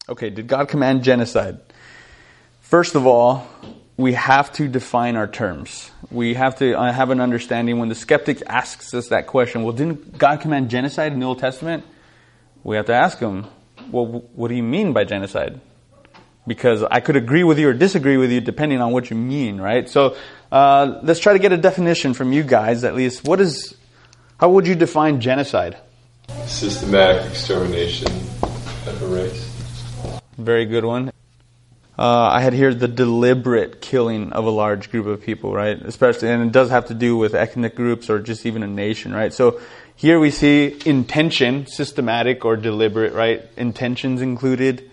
Okay, did God command genocide? First of all, we have to define our terms. We have to have an understanding. When the skeptic asks us that question, well, didn't God command genocide in the Old Testament? We have to ask him, well, what do you mean by genocide? Because I could agree with you or disagree with you depending on what you mean, right? So let's try to get a definition from you guys, at least. How would you define genocide? Systematic extermination of a race. Very good one. I had here the deliberate killing of a large group of people, right? Especially, and it does have to do with ethnic groups or just even a nation, right? So here we see intention, systematic or deliberate, right? Intentions included.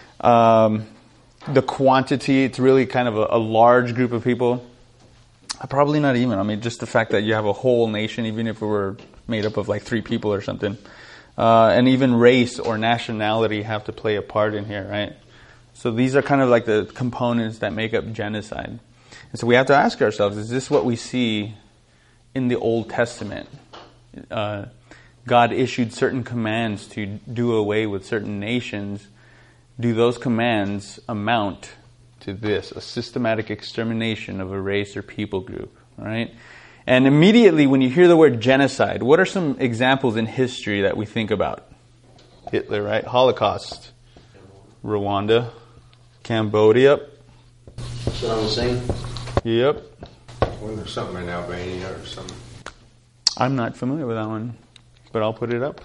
The quantity, it's really kind of a large group of people. Probably not even. I mean, just the fact that you have a whole nation, even if it were made up of like 3 people or something. And even race or nationality have to play a part in here, right? So these are kind of like the components that make up genocide. And so we have to ask ourselves, is this what we see in the Old Testament? God issued certain commands to do away with certain nations. Do those commands amount to this, a systematic extermination of a race or people group, right? And immediately when you hear the word genocide, what are some examples in history that we think about? Hitler, right? Holocaust. Rwanda. Cambodia. Saddam Hussein. Yep. Wasn't there something in Albania or something? I'm not familiar with that one, but I'll put it up.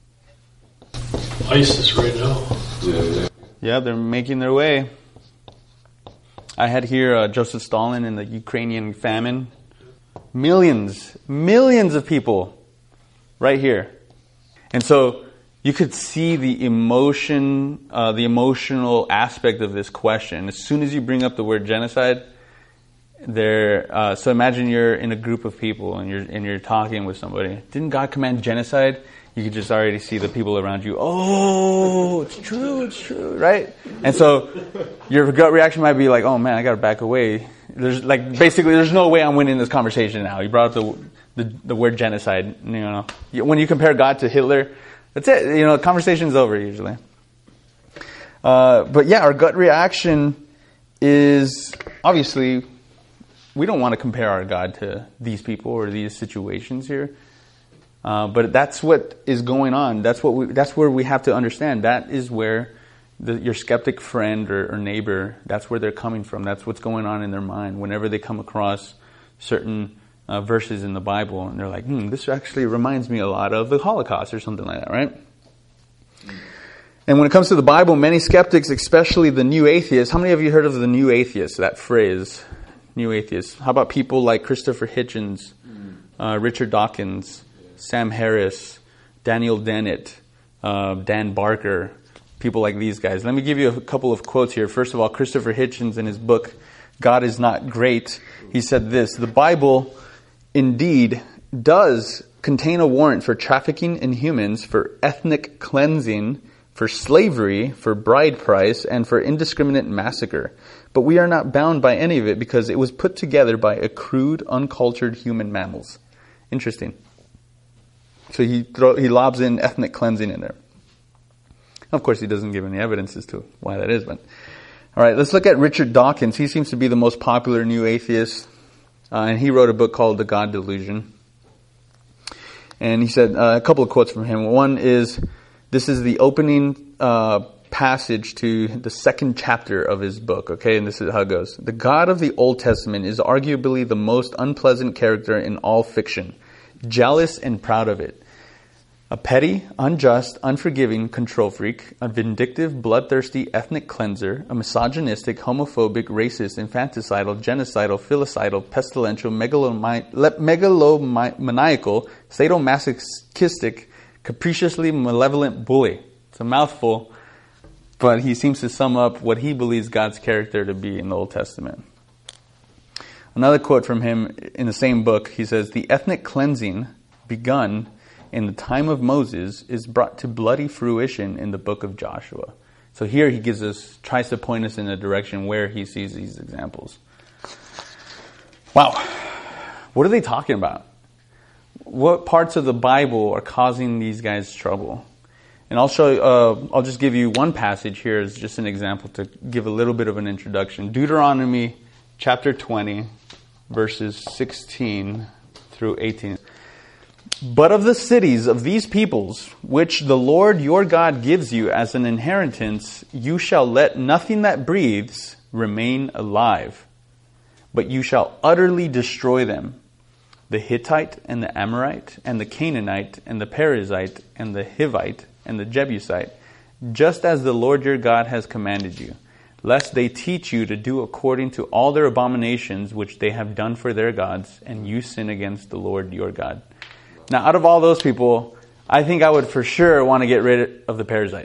ISIS right now. Yeah, they're making their way. I had here Joseph Stalin in the Ukrainian famine. Millions of people right here. And so you could see the emotion, the emotional aspect of this question. As soon as you bring up the word genocide, so imagine you're in a group of people and you're talking with somebody. Didn't God command genocide? You could just already see the people around you. Oh, it's true, right? And so your gut reaction might be like, oh man, I gotta back away. There's no way I'm winning this conversation now. You brought up the word genocide. You know, when you compare God to Hitler, that's it. You know, the conversation's over usually. But yeah, our gut reaction is obviously we don't want to compare our God to these people or these situations here. But that's what is going on. That's where we have to understand. That is where your skeptic friend or neighbor, that's where they're coming from. That's what's going on in their mind whenever they come across certain verses in the Bible, and they're like, this actually reminds me a lot of the Holocaust or something like that, right? And when it comes to the Bible, many skeptics, especially the new atheists, how many of you heard of the new atheists, that phrase, new atheists? How about people like Christopher Hitchens, Richard Dawkins, Sam Harris, Daniel Dennett, Dan Barker, people like these guys? Let me give you a couple of quotes here. First of all, Christopher Hitchens in his book, God is Not Great, he said this: the Bible indeed does contain a warrant for trafficking in humans, for ethnic cleansing, for slavery, for bride price, and for indiscriminate massacre. But we are not bound by any of it because it was put together by a crude, uncultured human mammals. Interesting. So he lobs in ethnic cleansing in there. Of course, he doesn't give any evidence as to why that is. But all right, let's look at Richard Dawkins. He seems to be the most popular new atheist. And he wrote a book called The God Delusion. And he said a couple of quotes from him. One is, this is the opening passage to the second chapter of his book. Okay, and this is how it goes. The God of the Old Testament is arguably the most unpleasant character in all fiction. Jealous and proud of it. A petty, unjust, unforgiving control freak, a vindictive, bloodthirsty ethnic cleanser, a misogynistic, homophobic, racist, infanticidal, genocidal, filicidal, pestilential, megalomaniacal, sadomasochistic, capriciously malevolent bully. It's a mouthful, but he seems to sum up what he believes God's character to be in the Old Testament. Another quote from him in the same book, he says, the ethnic cleansing begun in the time of Moses is brought to bloody fruition in the book of Joshua. So here he tries to point us in a direction where he sees these examples. Wow. What are they talking about? What parts of the Bible are causing these guys trouble? And I'll just give you one passage here as just an example to give a little bit of an introduction. Deuteronomy chapter 20, verses 16 through 18. But of the cities of these peoples, which the Lord your God gives you as an inheritance, you shall let nothing that breathes remain alive, but you shall utterly destroy them. The Hittite and the Amorite and the Canaanite and the Perizzite and the Hivite and the Jebusite, just as the Lord your God has commanded you, lest they teach you to do according to all their abominations which they have done for their gods, and you sin against the Lord your God. Now, out of all those people, I think I would for sure want to get rid of the Perizzite.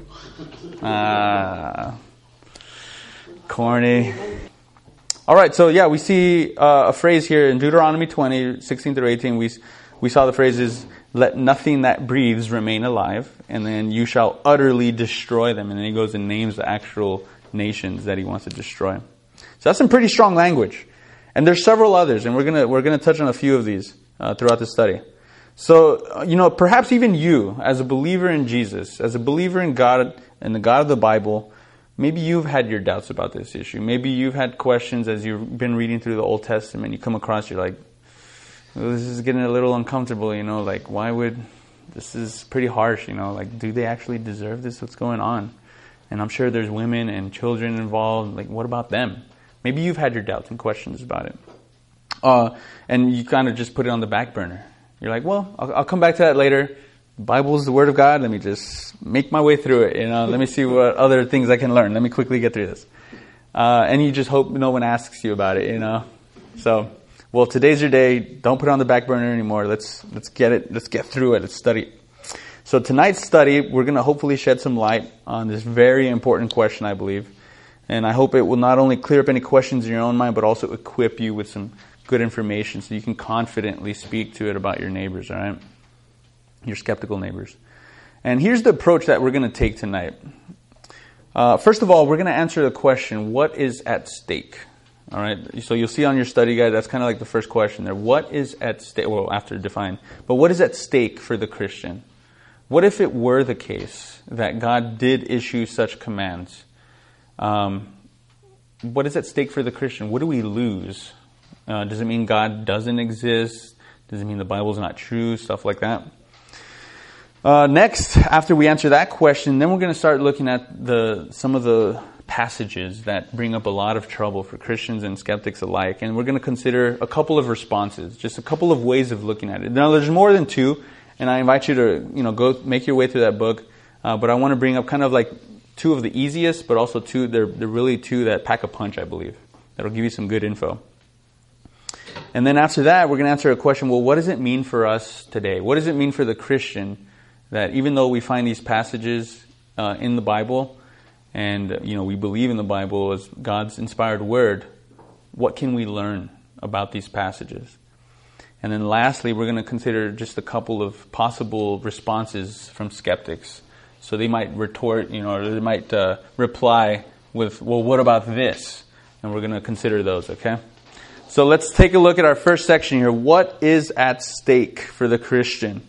Corny. All right, so yeah, we see a phrase here in Deuteronomy 20, 16 through 18. We saw the phrases, let nothing that breathes remain alive, and then you shall utterly destroy them. And then he goes and names the actual nations that he wants to destroy. So that's some pretty strong language. And there's several others, and we're gonna touch on a few of these throughout the study. So, perhaps even you, as a believer in Jesus, as a believer in God and the God of the Bible, maybe you've had your doubts about this issue. Maybe you've had questions as you've been reading through the Old Testament. You come across, you're like, well, this is getting a little uncomfortable, like, this is pretty harsh, like, do they actually deserve this? What's going on? And I'm sure there's women and children involved. Like, what about them? Maybe you've had your doubts and questions about it. And you kind of just put it on the back burner. You're like, well, I'll come back to that later. The Bible is the Word of God. Let me just make my way through it. Let me see what other things I can learn. Let me quickly get through this. And you just hope no one asks you about it, So, well, today's your day. Don't put it on the back burner anymore. Let's get it. Let's get through it. Let's study it. So tonight's study, we're going to hopefully shed some light on this very important question, I believe. And I hope it will not only clear up any questions in your own mind, but also equip you with some good information so you can confidently speak to it about your neighbors, all right? Your skeptical neighbors. And here's the approach that we're going to take tonight. First of all, we're going to answer the question, what is at stake? All right, so you'll see on your study guide, that's kind of like the first question there. What is at stake? Well, after define. But what is at stake for the Christian? What if it were the case that God did issue such commands? What is at stake for the Christian? What do we lose? Does it mean God doesn't exist? Does it mean the Bible's not true? Stuff like that. Next, after we answer that question, then we're going to start looking at some of the passages that bring up a lot of trouble for Christians and skeptics alike. And we're going to consider a couple of responses, just a couple of ways of looking at it. Now, there's more than two, and I invite you to, go make your way through that book. But I want to bring up kind of like two of the easiest, but also they're really two that pack a punch, I believe. That'll give you some good info. And then after that, we're going to answer a question, well, what does it mean for us today? What does it mean for the Christian that even though we find these passages in the Bible, and we believe in the Bible as God's inspired word, what can we learn about these passages? And then lastly, we're going to consider just a couple of possible responses from skeptics. So they might retort, or they might reply with, well, what about this? And we're going to consider those, okay? So let's take a look at our first section here. What is at stake for the Christian?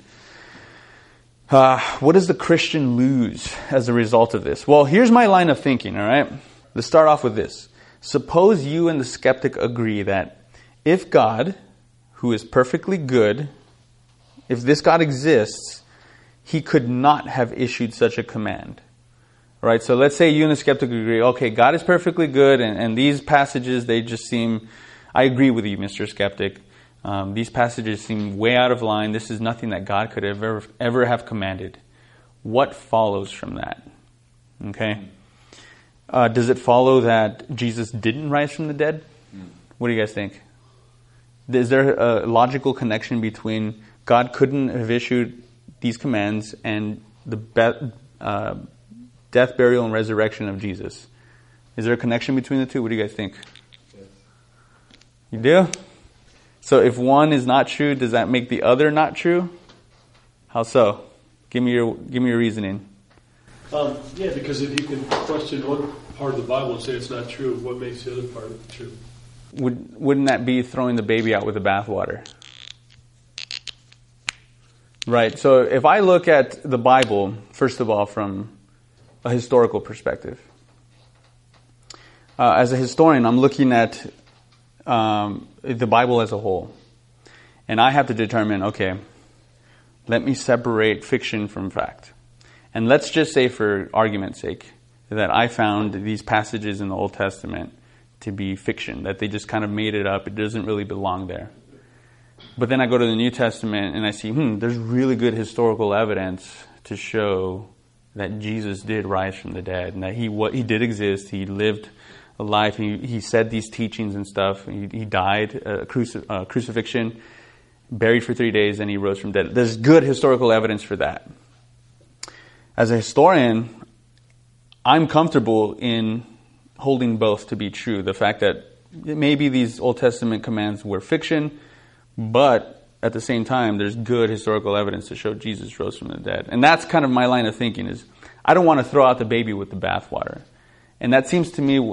What does the Christian lose as a result of this? Well, here's my line of thinking, all right? Let's start off with this. Suppose you and the skeptic agree that if God, who is perfectly good, if this God exists, he could not have issued such a command. All right, so let's say you and the skeptic agree, okay, God is perfectly good, and these passages, they just seem, I agree with you, Mr. Skeptic. These passages seem way out of line. This is nothing that God could ever have commanded. What follows from that? Okay. Does it follow that Jesus didn't rise from the dead? What do you guys think? Is there a logical connection between God couldn't have issued these commands and the death, burial, and resurrection of Jesus? Is there a connection between the two? What do you guys think? Yes. You do? So if one is not true, does that make the other not true? How so? Give me your reasoning. Yeah, because if you can question one part of the Bible and say it's not true, what makes the other part true? Wouldn't that be throwing the baby out with the bathwater? Right. So if I look at the Bible, first of all, from a historical perspective, as a historian, I'm looking at the Bible as a whole. And I have to determine, okay, let me separate fiction from fact. And let's just say, for argument's sake, that I found these passages in the Old Testament to be fiction, that they just kind of made it up. It doesn't really belong there. But then I go to the New Testament and I see, there's really good historical evidence to show that Jesus did rise from the dead, and that he did exist. He lived a life. He said these teachings and stuff. He died, crucifixion, buried for 3 days, and he rose from the dead. There's good historical evidence for that. As a historian, I'm comfortable in holding both to be true. The fact that maybe these Old Testament commands were fiction, but at the same time, there's good historical evidence to show Jesus rose from the dead. And that's kind of my line of thinking, is I don't want to throw out the baby with the bathwater. And that seems to me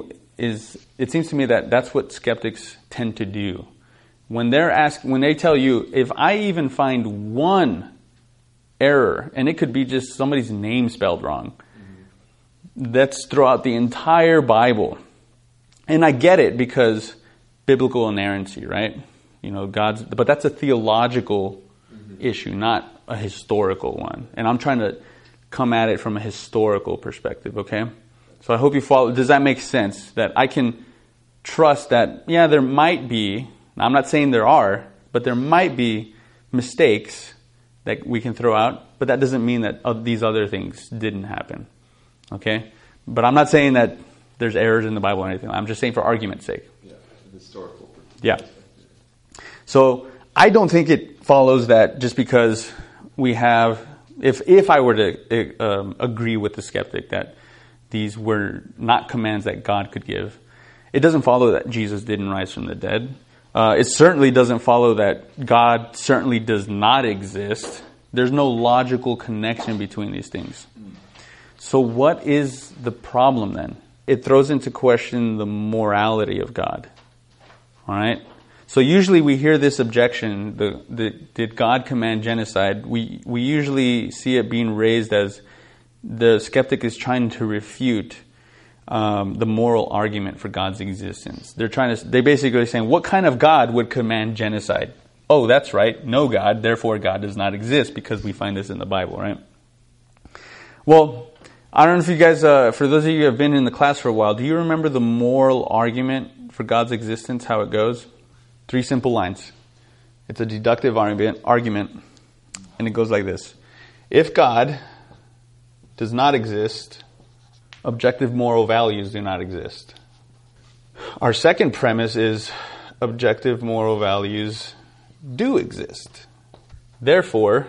that that's what skeptics tend to do. When they tell you, if I even find one error, and it could be just somebody's name spelled wrong, let's throw out the entire Bible. And I get it, because biblical inerrancy, right? But that's a theological issue, not a historical one. And I'm trying to come at it from a historical perspective, okay? So I hope you follow. Does that make sense? That I can trust that, yeah, there might be, I'm not saying there are, but there might be mistakes that we can throw out, but that doesn't mean that these other things didn't happen, okay? But I'm not saying that there's errors in the Bible or anything. I'm just saying for argument's sake. Yeah, historical. Yeah. So I don't think it follows that just because we have, if I were to agree with the skeptic that these were not commands that God could give, it doesn't follow that Jesus didn't rise from the dead. It certainly doesn't follow that God certainly does not exist. There's no logical connection between these things. So what is the problem then? It throws into question the morality of God. All right? So usually we hear this objection, did God command genocide? We usually see it being raised as the skeptic is trying to refute the moral argument for God's existence. They're basically saying, what kind of God would command genocide? Oh, that's right, no God, therefore God does not exist, because we find this in the Bible, right? Well, I don't know if you guys, for those of you who have been in the class for a while, do you remember the moral argument for God's existence, how it goes? 3 simple lines. It's a deductive argument, and it goes like this. If God does not exist, objective moral values do not exist. Our second premise is objective moral values do exist. Therefore,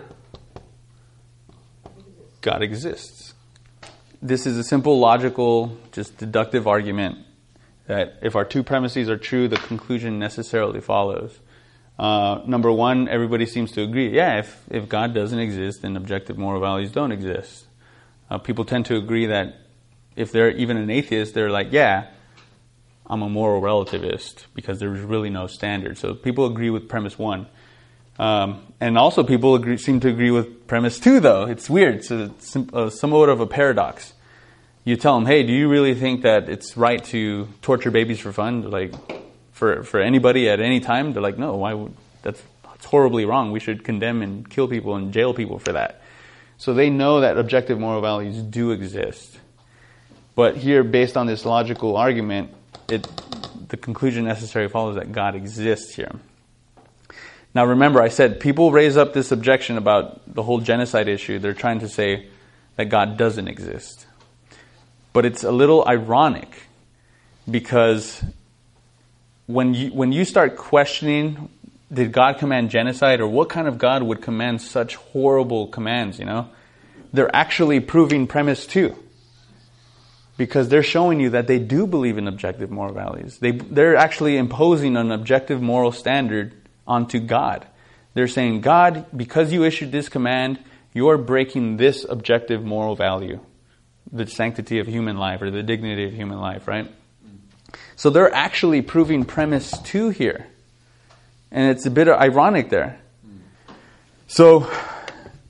God exists. This is a simple, logical, just deductive argument that if our 2 premises are true, the conclusion necessarily follows. Number 1, everybody seems to agree. Yeah, if God doesn't exist, then objective moral values don't exist. People tend to agree that if they're even an atheist, they're like, yeah, I'm a moral relativist, because there's really no standard. So people agree with premise 1. And also people seem to agree with premise 2, though. It's weird. So it's somewhat of a paradox. You tell them, hey, do you really think that it's right to torture babies for fun? They're like, for anybody at any time? They're like, no, that's horribly wrong. We should condemn and kill people and jail people for that. So they know that objective moral values do exist. But here, based on this logical argument, the conclusion necessary follows that God exists here. Now remember, I said people raise up this objection about the whole genocide issue. They're trying to say that God doesn't exist. But it's a little ironic, because when you start questioning, did God command genocide, or what kind of God would command such horrible commands, they're actually proving premise 2. Because they're showing you that they do believe in objective moral values. They're actually imposing an objective moral standard onto God. They're saying, God, because you issued this command, you're breaking this objective moral value. The sanctity of human life, or the dignity of human life, right? So they're actually proving premise 2 here. And it's a bit ironic there. So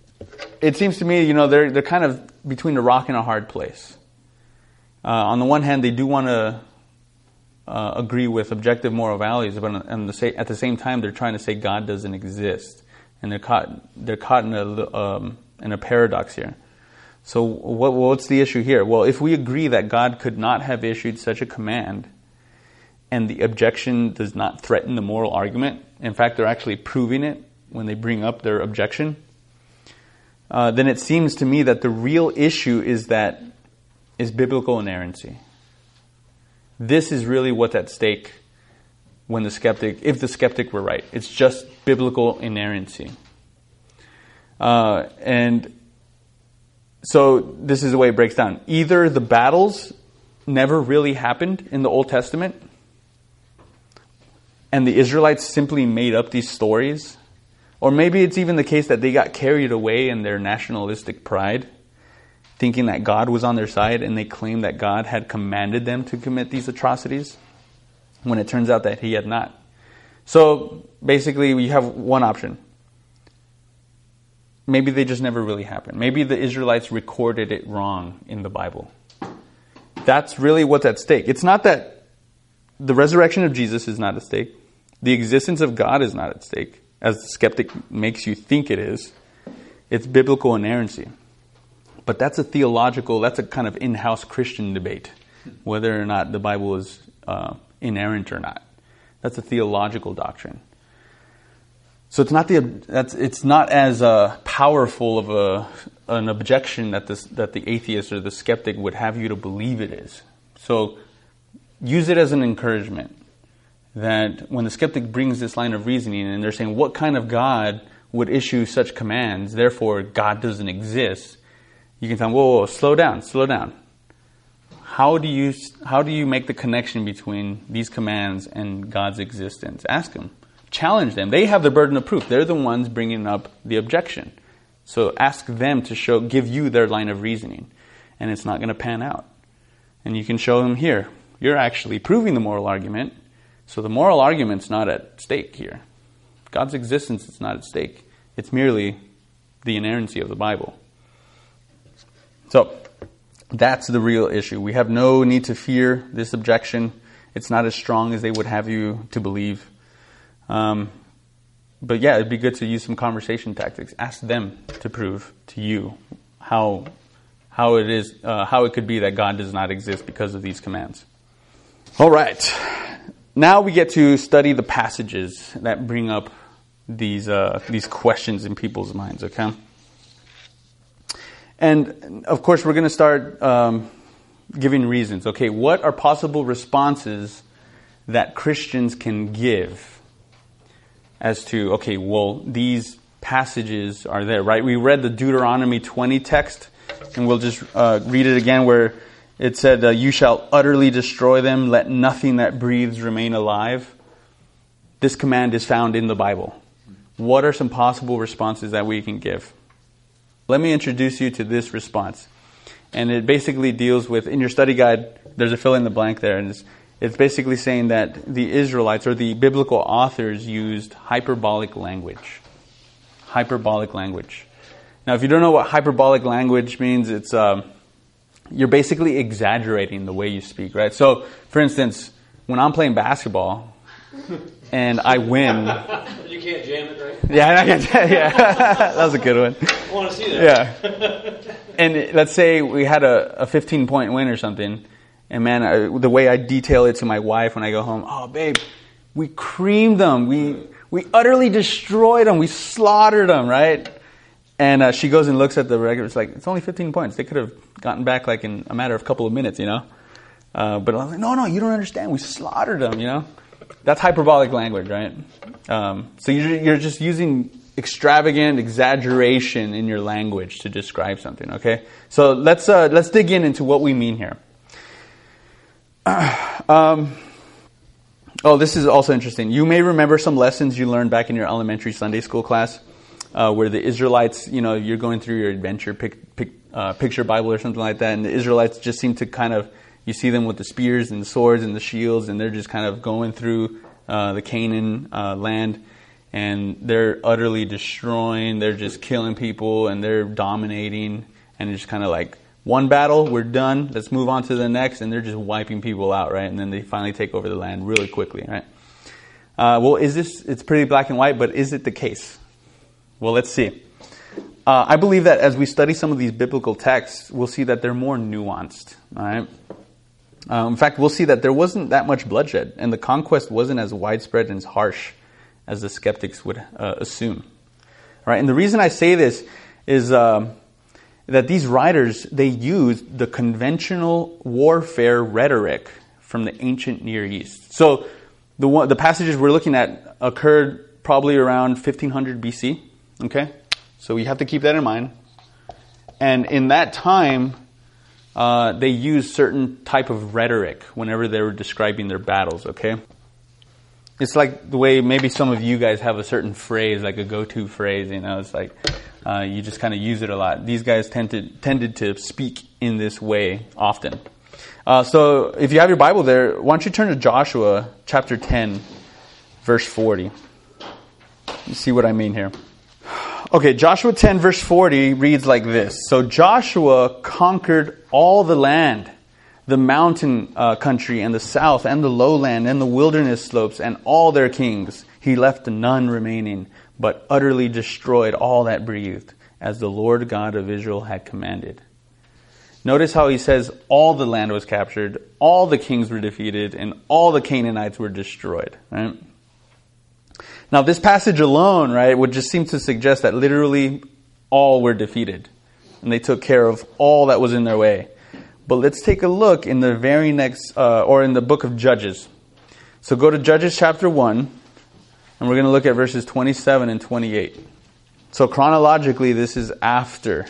it seems to me, they're kind of between a rock and a hard place. On the one hand, they do want to agree with objective moral values, but at the same time, they're trying to say God doesn't exist, and they're caught in a paradox here. So what's the issue here? Well, if we agree that God could not have issued such a command, and the objection does not threaten the moral argument, in fact, they're actually proving it when they bring up their objection, then it seems to me that the real issue is biblical inerrancy. This is really what's at stake if the skeptic were right. It's just biblical inerrancy. And so this is the way it breaks down. Either the battles never really happened in the Old Testament, and the Israelites simply made up these stories, or maybe it's even the case that they got carried away in their nationalistic pride, thinking that God was on their side, and they claimed that God had commanded them to commit these atrocities, when it turns out that He had not. So basically, we have one option. Maybe they just never really happened. Maybe the Israelites recorded it wrong in the Bible. That's really what's at stake. It's not that the resurrection of Jesus is not at stake. The existence of God is not at stake, as the skeptic makes you think it is. It's biblical inerrancy. But that's a kind of in-house Christian debate, whether or not the Bible is inerrant or not. That's a theological doctrine. So it's not as powerful of an objection that the atheist or the skeptic would have you to believe it is. So use it as an encouragement that when the skeptic brings this line of reasoning and they're saying, what kind of God would issue such commands, therefore God doesn't exist, you can tell them, whoa, slow down. How do you make the connection between these commands and God's existence? Ask them. Challenge them. They have the burden of proof. They're the ones bringing up the objection. So ask them to give you their line of reasoning. And it's not going to pan out. And you can show them here. You're actually proving the moral argument. So the moral argument's not at stake here. God's existence is not at stake. It's merely the inerrancy of the Bible. So that's the real issue. We have no need to fear this objection. It's not as strong as they would have you to believe. But yeah, it'd be good to use some conversation tactics. Ask them to prove to you how it could be that God does not exist because of these commands. All right. Now we get to study the passages that bring up these questions in people's minds, okay? And of course, we're going to start giving reasons. Okay, what are possible responses that Christians can give as to, okay, well, these passages are there, right? We read the Deuteronomy 20 text, and we'll just read it again where it said, you shall utterly destroy them, let nothing that breathes remain alive. This command is found in the Bible. What are some possible responses that we can give? Let me introduce you to this response. And it basically deals with, in your study guide, there's a fill in the blank there, and it's basically saying that the Israelites or the biblical authors used hyperbolic language. Hyperbolic language. Now, if you don't know what hyperbolic language means, it's you're basically exaggerating the way you speak, right? So, for instance, when I'm playing basketball and I win, you can't jam it, right? yeah, that was a good one. I want to see that. Yeah, and let's say we had a 15-point win or something. And man, the way I detail it to my wife when I go home, oh babe, we creamed them. We utterly destroyed them. We slaughtered them, right? And she goes and looks at the record. It's like, it's only 15 points. They could have gotten back like in a matter of a couple of minutes, But I'm like, no, you don't understand. We slaughtered them, That's hyperbolic language, right? So you're just using extravagant exaggeration in your language to describe something, okay? So let's dig into what we mean here. This is also interesting. You may remember some lessons you learned back in your elementary Sunday school class, where the Israelites, you're going through your adventure picture Bible or something like that, and the Israelites just seem to you see them with the spears and the swords and the shields, and they're just kind of going through the Canaan land. and they're utterly destroying, they're just killing people, and they're dominating, and it's just kind of like, one battle, we're done, let's move on to the next, and they're just wiping people out, right? And then they finally take over the land really quickly, right? Well, it's pretty black and white, but is it the case? Well, let's see. I believe that as we study some of these biblical texts, we'll see that they're more nuanced, all right? In fact, we'll see that there wasn't that much bloodshed, and the conquest wasn't as widespread and as harsh as the skeptics would assume. All right? And the reason I say this is that these writers, they used the conventional warfare rhetoric from the ancient Near East. So the passages we're looking at occurred probably around 1500 BC, okay? So you have to keep that in mind. And in that time, they used certain type of rhetoric whenever they were describing their battles, okay? It's like the way maybe some of you guys have a certain phrase, like a go-to phrase, you know, it's like you just kind of use it a lot. These guys tended to speak in this way often. So if you have your Bible there, why don't you turn to Joshua chapter 10, verse 40. You see what I mean here. Okay, Joshua 10 verse 40 reads like this. So Joshua conquered all the land, the mountain country and the south and the lowland and the wilderness slopes and all their kings. He left none remaining, but utterly destroyed all that breathed, as the Lord God of Israel had commanded. Notice how he says all the land was captured, all the kings were defeated, and all the Canaanites were destroyed. Right? Now, this passage alone, right, would just seem to suggest that literally all were defeated. And they took care of all that was in their way. But let's take a look in the very next, or in the book of Judges. So go to Judges chapter 1, and we're going to look at verses 27 and 28. So chronologically, this is after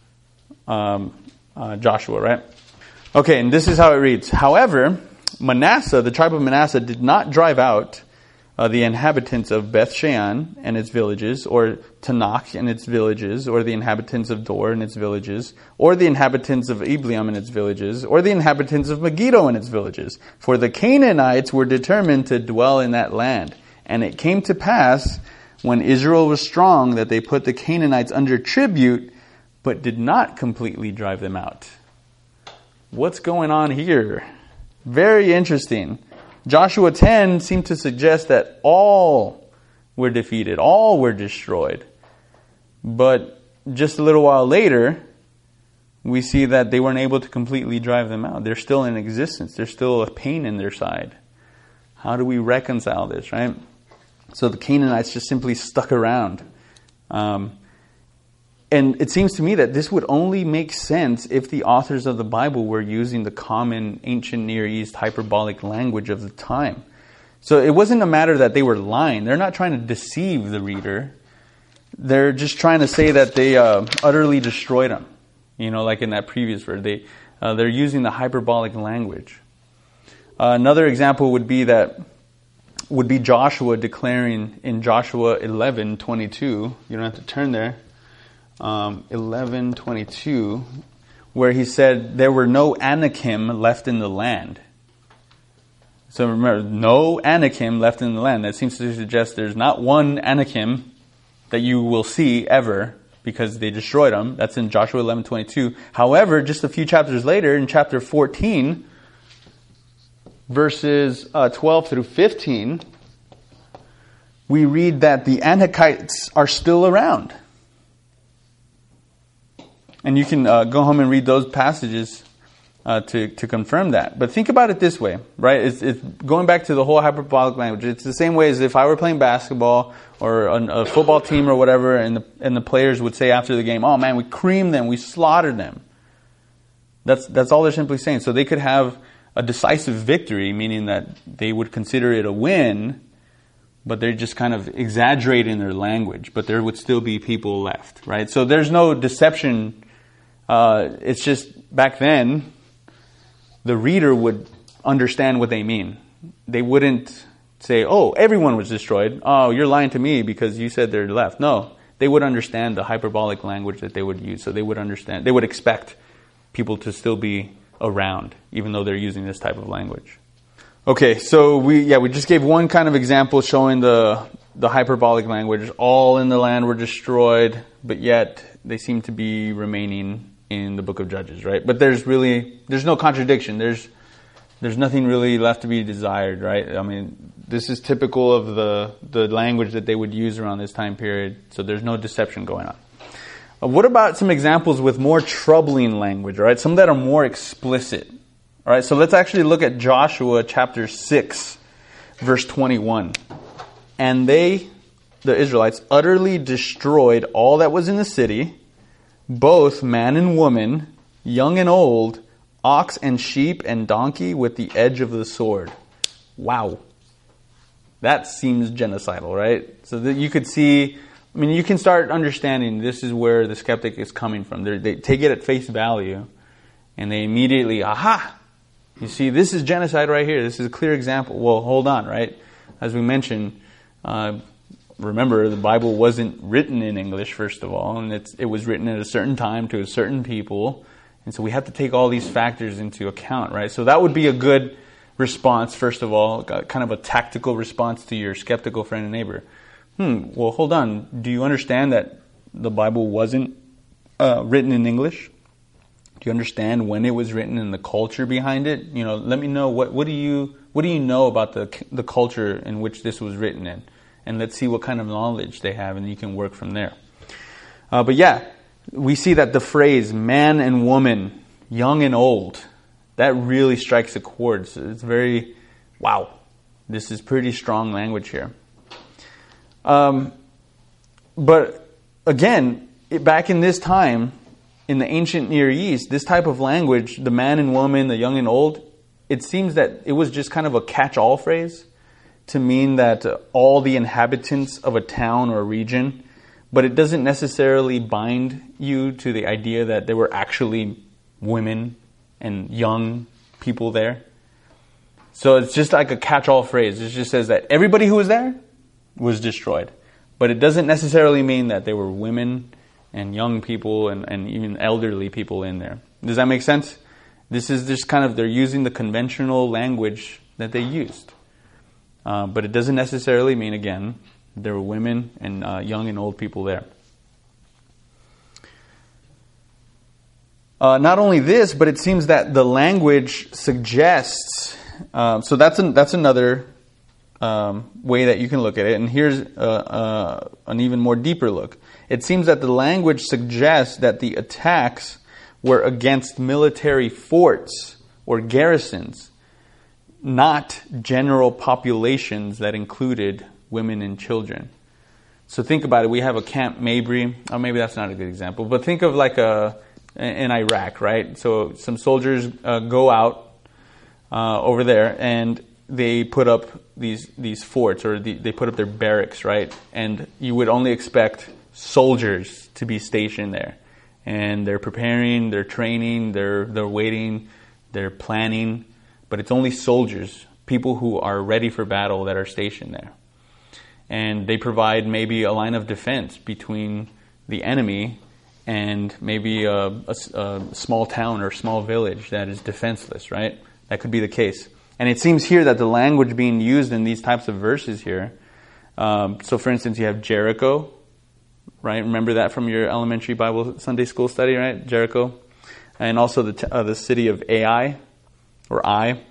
Joshua, right? Okay, and this is how it reads. However, Manasseh, the tribe of Manasseh, did not drive out the inhabitants of Beth Shean and its villages, or Tanakh and its villages, or the inhabitants of Dor and its villages, or the inhabitants of Ibleam and its villages, or the inhabitants of Megiddo and its villages. For the Canaanites were determined to dwell in that land. And it came to pass, when Israel was strong, that they put the Canaanites under tribute, but did not completely drive them out. What's going on here? Very interesting. Joshua 10 seemed to suggest that all were defeated, all were destroyed. But just a little while later, we see that they weren't able to completely drive them out. They're still in existence. There's still a pain in their side. How do we reconcile this, right? So the Canaanites just simply stuck around. And it seems to me that this would only make sense if the authors of the Bible were using the common ancient Near East hyperbolic language of the time. So it wasn't a matter that they were lying. They're not trying to deceive the reader. They're just trying to say that they utterly destroyed them. You know, like in that previous verse. They're using the hyperbolic language. Another example would be Joshua declaring in Joshua 11:22. You don't have to turn there. 11:22, where he said there were no Anakim left in the land. So remember, no Anakim left in the land. That seems to suggest there's not one Anakim that you will see ever, because they destroyed them. That's in Joshua 11:22. However, just a few chapters later, in chapter 14, verses 12 through 15, we read that the Anakites are still around. And you can go home and read those passages to confirm that. But think about it this way, right? It's going back to the whole hyperbolic language. It's the same way as if I were playing basketball or a football team or whatever, and the players would say after the game, "Oh man, we creamed them, we slaughtered them." That's all they're simply saying. So they could have a decisive victory, meaning that they would consider it a win, but they're just kind of exaggerating their language. But there would still be people left, right? So there's no deception. It's just back then, the reader would understand what they mean. They wouldn't say, "Oh, everyone was destroyed. Oh, you're lying to me because you said they're left." No, they would understand the hyperbolic language that they would use. So they would understand. They would expect people to still be around, even though they're using this type of language. Okay, so we just gave one kind of example showing the the hyperbolic language, all in the land were destroyed, but yet they seem to be remaining in the book of Judges, right? But there's no contradiction. There's nothing really left to be desired, right? I mean, this is typical of the language that they would use around this time period, so there's no deception going on. What about some examples with more troubling language, right? Some that are more explicit. All right, so let's actually look at Joshua chapter 6, verse 21. And they, the Israelites, utterly destroyed all that was in the city, both man and woman, young and old, ox and sheep and donkey with the edge of the sword. Wow. That seems genocidal, right? So that you could see, I mean, you can start understanding this is where the skeptic is coming from. They take it at face value, and they immediately, aha! You see, this is genocide right here. This is a clear example. Well, hold on, right? As we mentioned, remember, the Bible wasn't written in English, first of all, and it was written at a certain time to a certain people, and so we have to take all these factors into account, right? So that would be a good response, first of all, kind of a tactical response to your skeptical friend and neighbor. Well, hold on. Do you understand that the Bible wasn't written in English? Do you understand when it was written and the culture behind it? You know, let me know what do you know about the culture in which this was written in, and let's see what kind of knowledge they have, and you can work from there. But yeah, we see that the phrase "man and woman, young and old," that really strikes a chord. So it's very, wow, this is pretty strong language here. But again, back in this time, in the ancient Near East, this type of language, the man and woman, the young and old, it seems that it was just kind of a catch-all phrase to mean that all the inhabitants of a town or a region, but it doesn't necessarily bind you to the idea that there were actually women and young people there. So it's just like a catch-all phrase. It just says that everybody who was there was destroyed. But it doesn't necessarily mean that there were women and young people and even elderly people in there. Does that make sense? This is just kind of, they're using the conventional language that they used. But it doesn't necessarily mean, again, there were women and young and old people there. Not only this, but it seems that the language suggests, so that's another way that you can look at it. And here's an even more deeper look. It seems that the language suggests that the attacks were against military forts or garrisons, not general populations that included women and children. So think about it. We have a Camp Mabry. Or maybe that's not a good example. But think of like in Iraq, right? So some soldiers go out over there and they put up these forts, or they put up their barracks, right? And you would only expect soldiers to be stationed there. And they're preparing, they're training, they're waiting, they're planning. But it's only soldiers, people who are ready for battle, that are stationed there. And they provide maybe a line of defense between the enemy and maybe a small town or small village that is defenseless, right? That could be the case. And it seems here that the language being used in these types of verses here, so for instance, you have Jericho, right? Remember that from your elementary Bible Sunday school study, right? Jericho. And also the city of Ai, or Ai.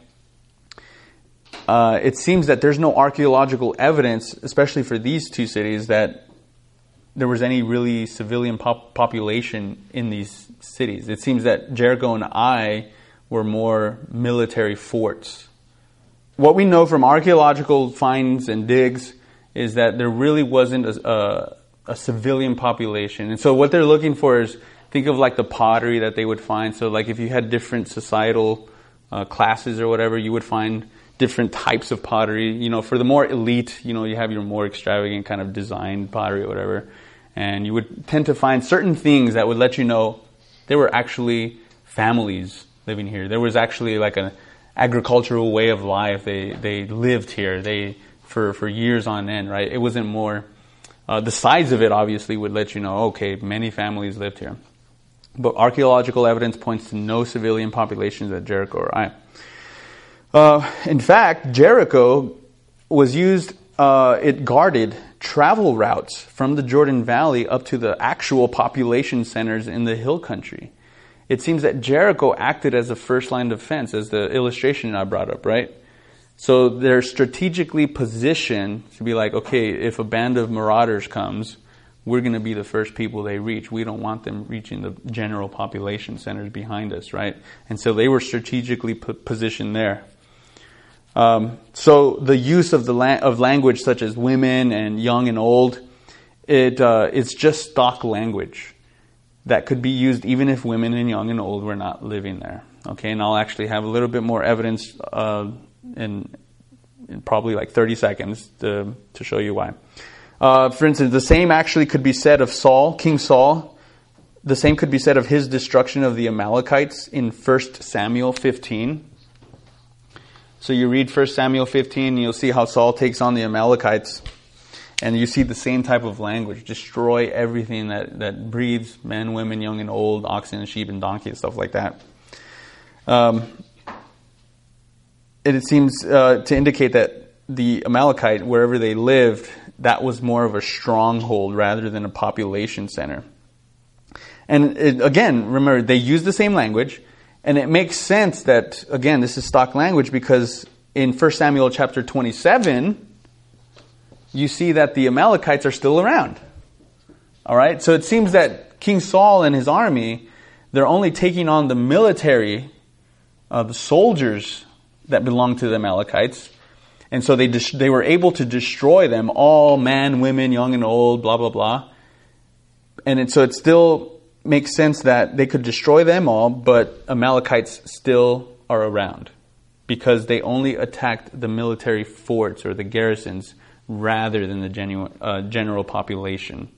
It seems that there's no archaeological evidence, especially for these two cities, that there was any really civilian population in these cities. It seems that Jericho and Ai were more military forts. What we know from archaeological finds and digs is that there really wasn't a civilian population. And so what they're looking for is, think of like the pottery that they would find. So like if you had different societal classes or whatever, you would find different types of pottery. You know, for the more elite, you know, you have your more extravagant kind of designed pottery or whatever. And you would tend to find certain things that would let you know there were actually families living here. There was actually like an agricultural way of life. They lived here. For years on end, right? It wasn't more. The size of it obviously would let you know, okay, many families lived here. But archaeological evidence points to no civilian populations at Jericho or Ai. In fact, Jericho was used it guarded travel routes from the Jordan Valley up to the actual population centers in the hill country. It seems that Jericho acted as a first line defense, as the illustration I brought up, right? So they're strategically positioned to be like, okay, if a band of marauders comes, we're going to be the first people they reach. We don't want them reaching the general population centers behind us, right? And so they were strategically positioned there. So the use of of language such as women and young and old, it's just stock language that could be used even if women and young and old were not living there. Okay, and I'll actually have a little bit more evidence in probably like 30 seconds to show you why. For instance, the same actually could be said of Saul, King Saul. The same could be said of his destruction of the Amalekites in 1 Samuel 15. So you read 1 Samuel 15, and you'll see how Saul takes on the Amalekites. And you see the same type of language. Destroy everything that breathes, men, women, young and old, oxen and sheep and donkey and stuff like that. It seems to indicate that the Amalekite, wherever they lived, that was more of a stronghold rather than a population center. And again, remember, they use the same language. And it makes sense that, again, this is stock language because in 1 Samuel chapter 27, you see that the Amalekites are still around. All right? So it seems that King Saul and his army, they're only taking on the military, the soldiers that belong to the Amalekites. And so they were able to destroy them, all men, women, young and old, blah, blah, blah. And so it still makes sense that they could destroy them all, but Amalekites still are around because they only attacked the military forts or the garrisons rather than the general population.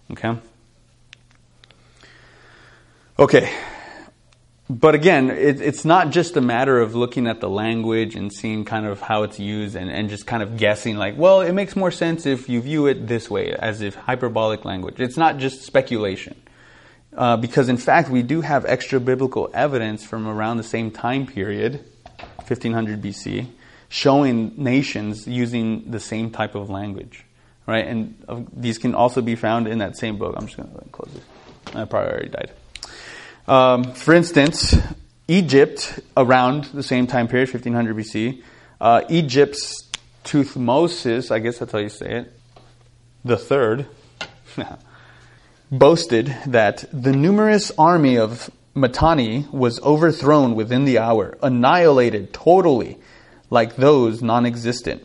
Okay. But again, it's not just a matter of looking at the language and seeing kind of how it's used and just kind of guessing like, well, it makes more sense if you view it this way, as if hyperbolic language. It's not just speculation. Because in fact, we do have extra biblical evidence from around the same time period, 1500 BC, showing nations using the same type of language, right? And these can also be found in that same book. I'm just going to close this. I probably already died. For instance, Egypt, around the same time period, 1500 BC, Egypt's Thutmosis, I guess that's how you say it, the third, boasted that the numerous army of Mitanni was overthrown within the hour, annihilated totally, like those non-existent.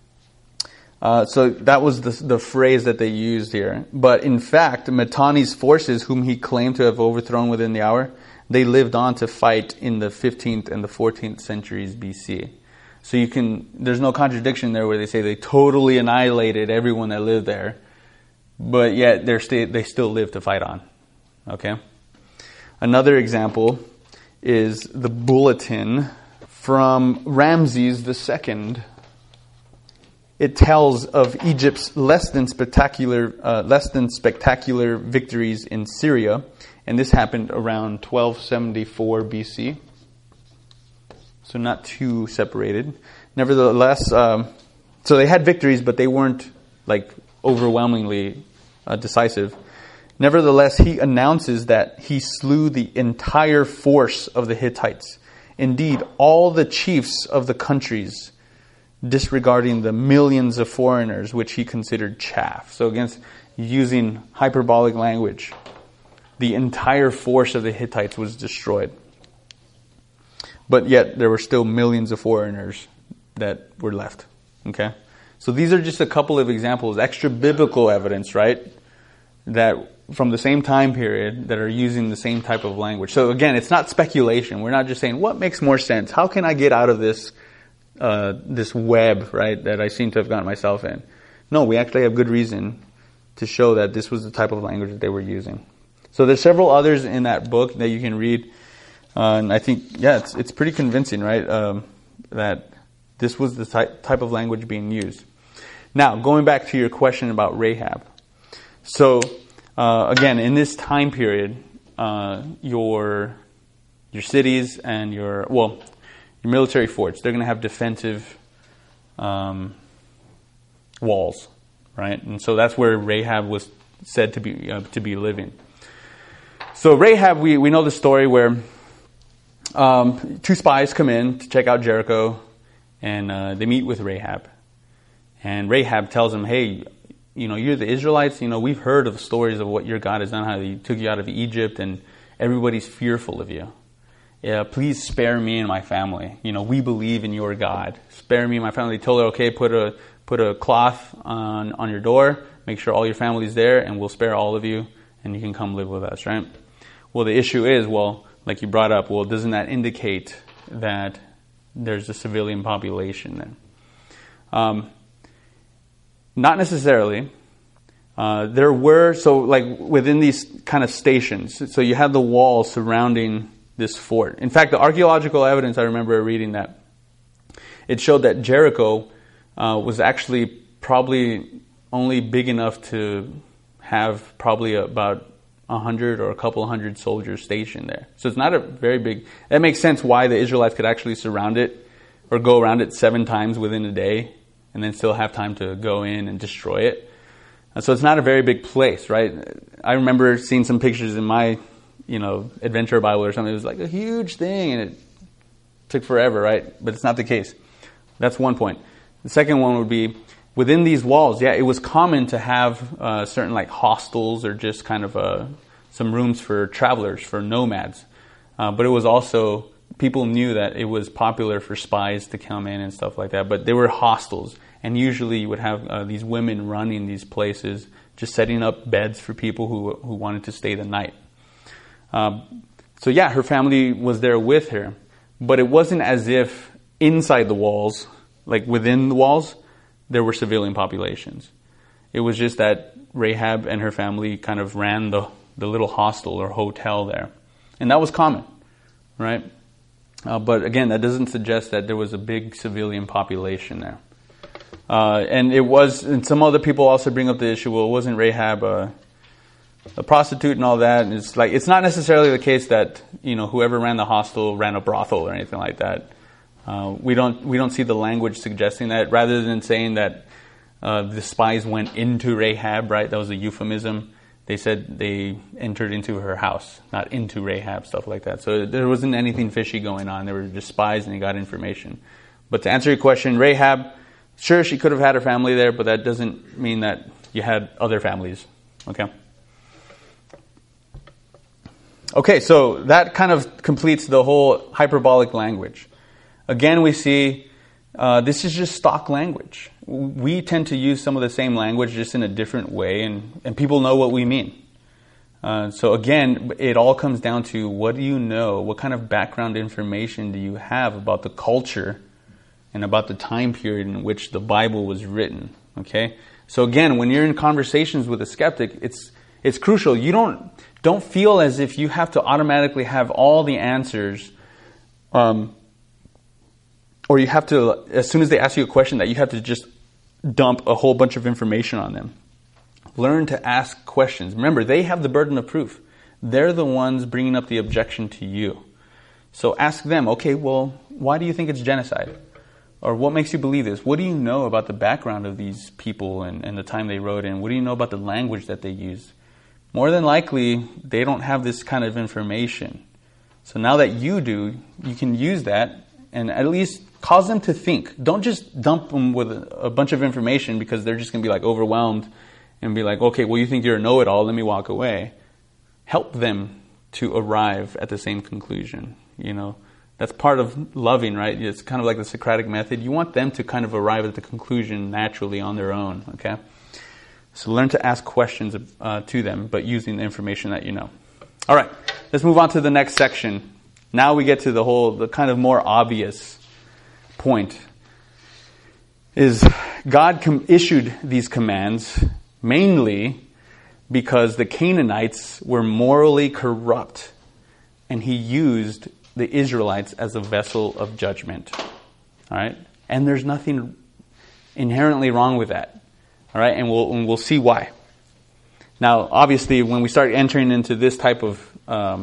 So that was the phrase that they used here. But in fact, Mitanni's forces, whom he claimed to have overthrown within the hour, they lived on to fight in the 15th and the 14th centuries BC. So there's no contradiction there where they say they totally annihilated everyone that lived there. But yet they still live to fight on. Okay? Another example is the bulletin from Ramses II. It tells of Egypt's less than spectacular victories in Syria, and this happened around 1274 BC. So not too separated. Nevertheless, so they had victories, but they weren't like overwhelmingly decisive. Nevertheless, he announces that he slew the entire force of the Hittites. Indeed, all the chiefs of the countries, disregarding the millions of foreigners, which he considered chaff. So against using hyperbolic language, the entire force of the Hittites was destroyed. But yet, there were still millions of foreigners that were left. Okay? So these are just a couple of examples, extra biblical evidence, right? That from the same time period that are using the same type of language. So again, it's not speculation. We're not just saying, what makes more sense? How can I get out of this web, right, that I seem to have gotten myself in? No, we actually have good reason to show that this was the type of language that they were using. So there's several others in that book that you can read. And I think, it's pretty convincing, right, that this was the type of language being used. Now, going back to your question about Rahab. So, again, in this time period, your cities and your military forts, they're going to have defensive walls, right? And so that's where Rahab was said to be living. So Rahab, we know the story where two spies come in to check out Jericho, and they meet with Rahab. And Rahab tells them, hey, you're the Israelites. We've heard of stories of what your God has done, how he took you out of Egypt, and everybody's fearful of you. Yeah, please spare me and my family. We believe in your God. Spare me and my family. They told her, okay, put a cloth on your door. Make sure all your family's there, and we'll spare all of you, and you can come live with us, right? Well, the issue is, like you brought up, doesn't that indicate that there's a civilian population there? Not necessarily. There were, within these kind of stations, so you had the wall surrounding this fort. In fact, the archaeological evidence, I remember reading that, it showed that Jericho was actually probably only big enough to have probably about 100 or a couple hundred soldiers stationed there. So it's not a very big... That makes sense why the Israelites could actually surround it or go around it 7 times within a day and then still have time to go in and destroy it. And so it's not a very big place, right? I remember seeing some pictures in my, Adventure Bible or something. It was like a huge thing and it took forever, right? But it's not the case. That's one point. The second one would be, within these walls, it was common to have certain hostels or just kind of some rooms for travelers, for nomads. But it was also, people knew that it was popular for spies to come in and stuff like that. But they were hostels. And usually you would have these women running these places, just setting up beds for people who wanted to stay the night. Her family was there with her. But it wasn't as if inside the walls, within the walls, there were civilian populations. It was just that Rahab and her family kind of ran the little hostel or hotel there. And that was common, right? But again, that doesn't suggest that there was a big civilian population there. And some other people also bring up the issue, wasn't Rahab a prostitute and all that? And it's not necessarily the case that, whoever ran the hostel ran a brothel or anything like that. We don't see the language suggesting that. Rather than saying that the spies went into Rahab, right? That was a euphemism. They said they entered into her house, not into Rahab, stuff like that. So there wasn't anything fishy going on. They were just spies and they got information. But to answer your question, Rahab, sure, she could have had her family there, but that doesn't mean that you had other families. Okay, so that kind of completes the whole hyperbolic language. Again, we see this is just stock language. We tend to use some of the same language just in a different way, and people know what we mean. So again, it all comes down to, what do you know? What kind of background information do you have about the culture and about the time period in which the Bible was written? Okay? So again, when you're in conversations with a skeptic, it's crucial. You don't feel as if you have to automatically have all the answers, or you have to, as soon as they ask you a question, that you have to just dump a whole bunch of information on them. Learn to ask questions. Remember, they have the burden of proof. They're the ones bringing up the objection to you. So ask them, okay, well, why do you think it's genocide? Or what makes you believe this? What do you know about the background of these people and the time they wrote in? What do you know about the language that they used? More than likely, they don't have this kind of information. So now that you do, you can use that and at least cause them to think. Don't just dump them with a bunch of information because they're just going to be overwhelmed and be like, okay, well, you think you're a know-it-all, let me walk away. Help them to arrive at the same conclusion. That's part of loving, right? It's kind of like the Socratic method. You want them to kind of arrive at the conclusion naturally on their own, okay? So learn to ask questions to them, but using the information that you know. All right, let's move on to the next section. Now we get to the kind of more obvious point. Is God issued these commands mainly because the Canaanites were morally corrupt, and he used the Israelites as a vessel of judgment. All right? And there's nothing inherently wrong with that. All right? And we'll see why. Now, obviously, when we start entering into this type of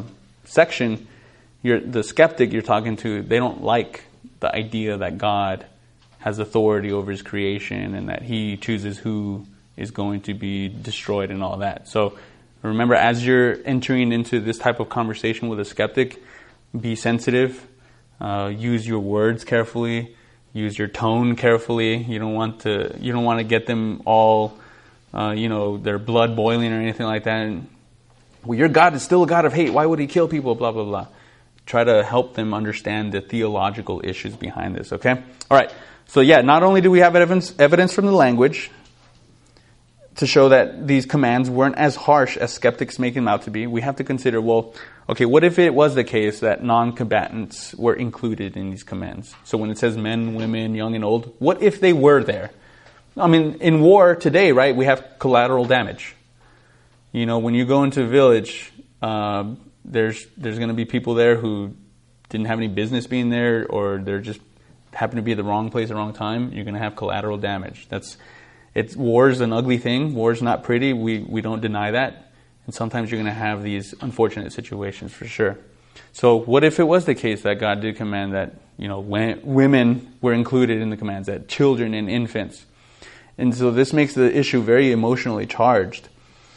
the skeptic you're talking to, they don't like the idea that God has authority over his creation and that he chooses who is going to be destroyed and all that. So remember, as you're entering into this type of conversation with a skeptic, be sensitive, use your words carefully, use your tone carefully. You don't want to get them all, their blood boiling or anything like that. And, well, your God is still a God of hate. Why would he kill people? Blah, blah, blah. Try to help them understand the theological issues behind this, okay? All right. So yeah, not only do we have evidence from the language to show that these commands weren't as harsh as skeptics make them out to be, we have to consider, well, okay, what if it was the case that non-combatants were included in these commands? So when it says men, women, young and old, what if they were there? I mean, in war today, right, we have collateral damage. When you go into a village, there's going to be people there who didn't have any business being there, or they're just happen to be at the wrong place at the wrong time. You're going to have collateral damage. War's an ugly thing. War's not pretty. We don't deny that. And sometimes you're going to have these unfortunate situations for sure. So what if it was the case that God did command that, women were included in the commands, that children and infants? And so this makes the issue very emotionally charged.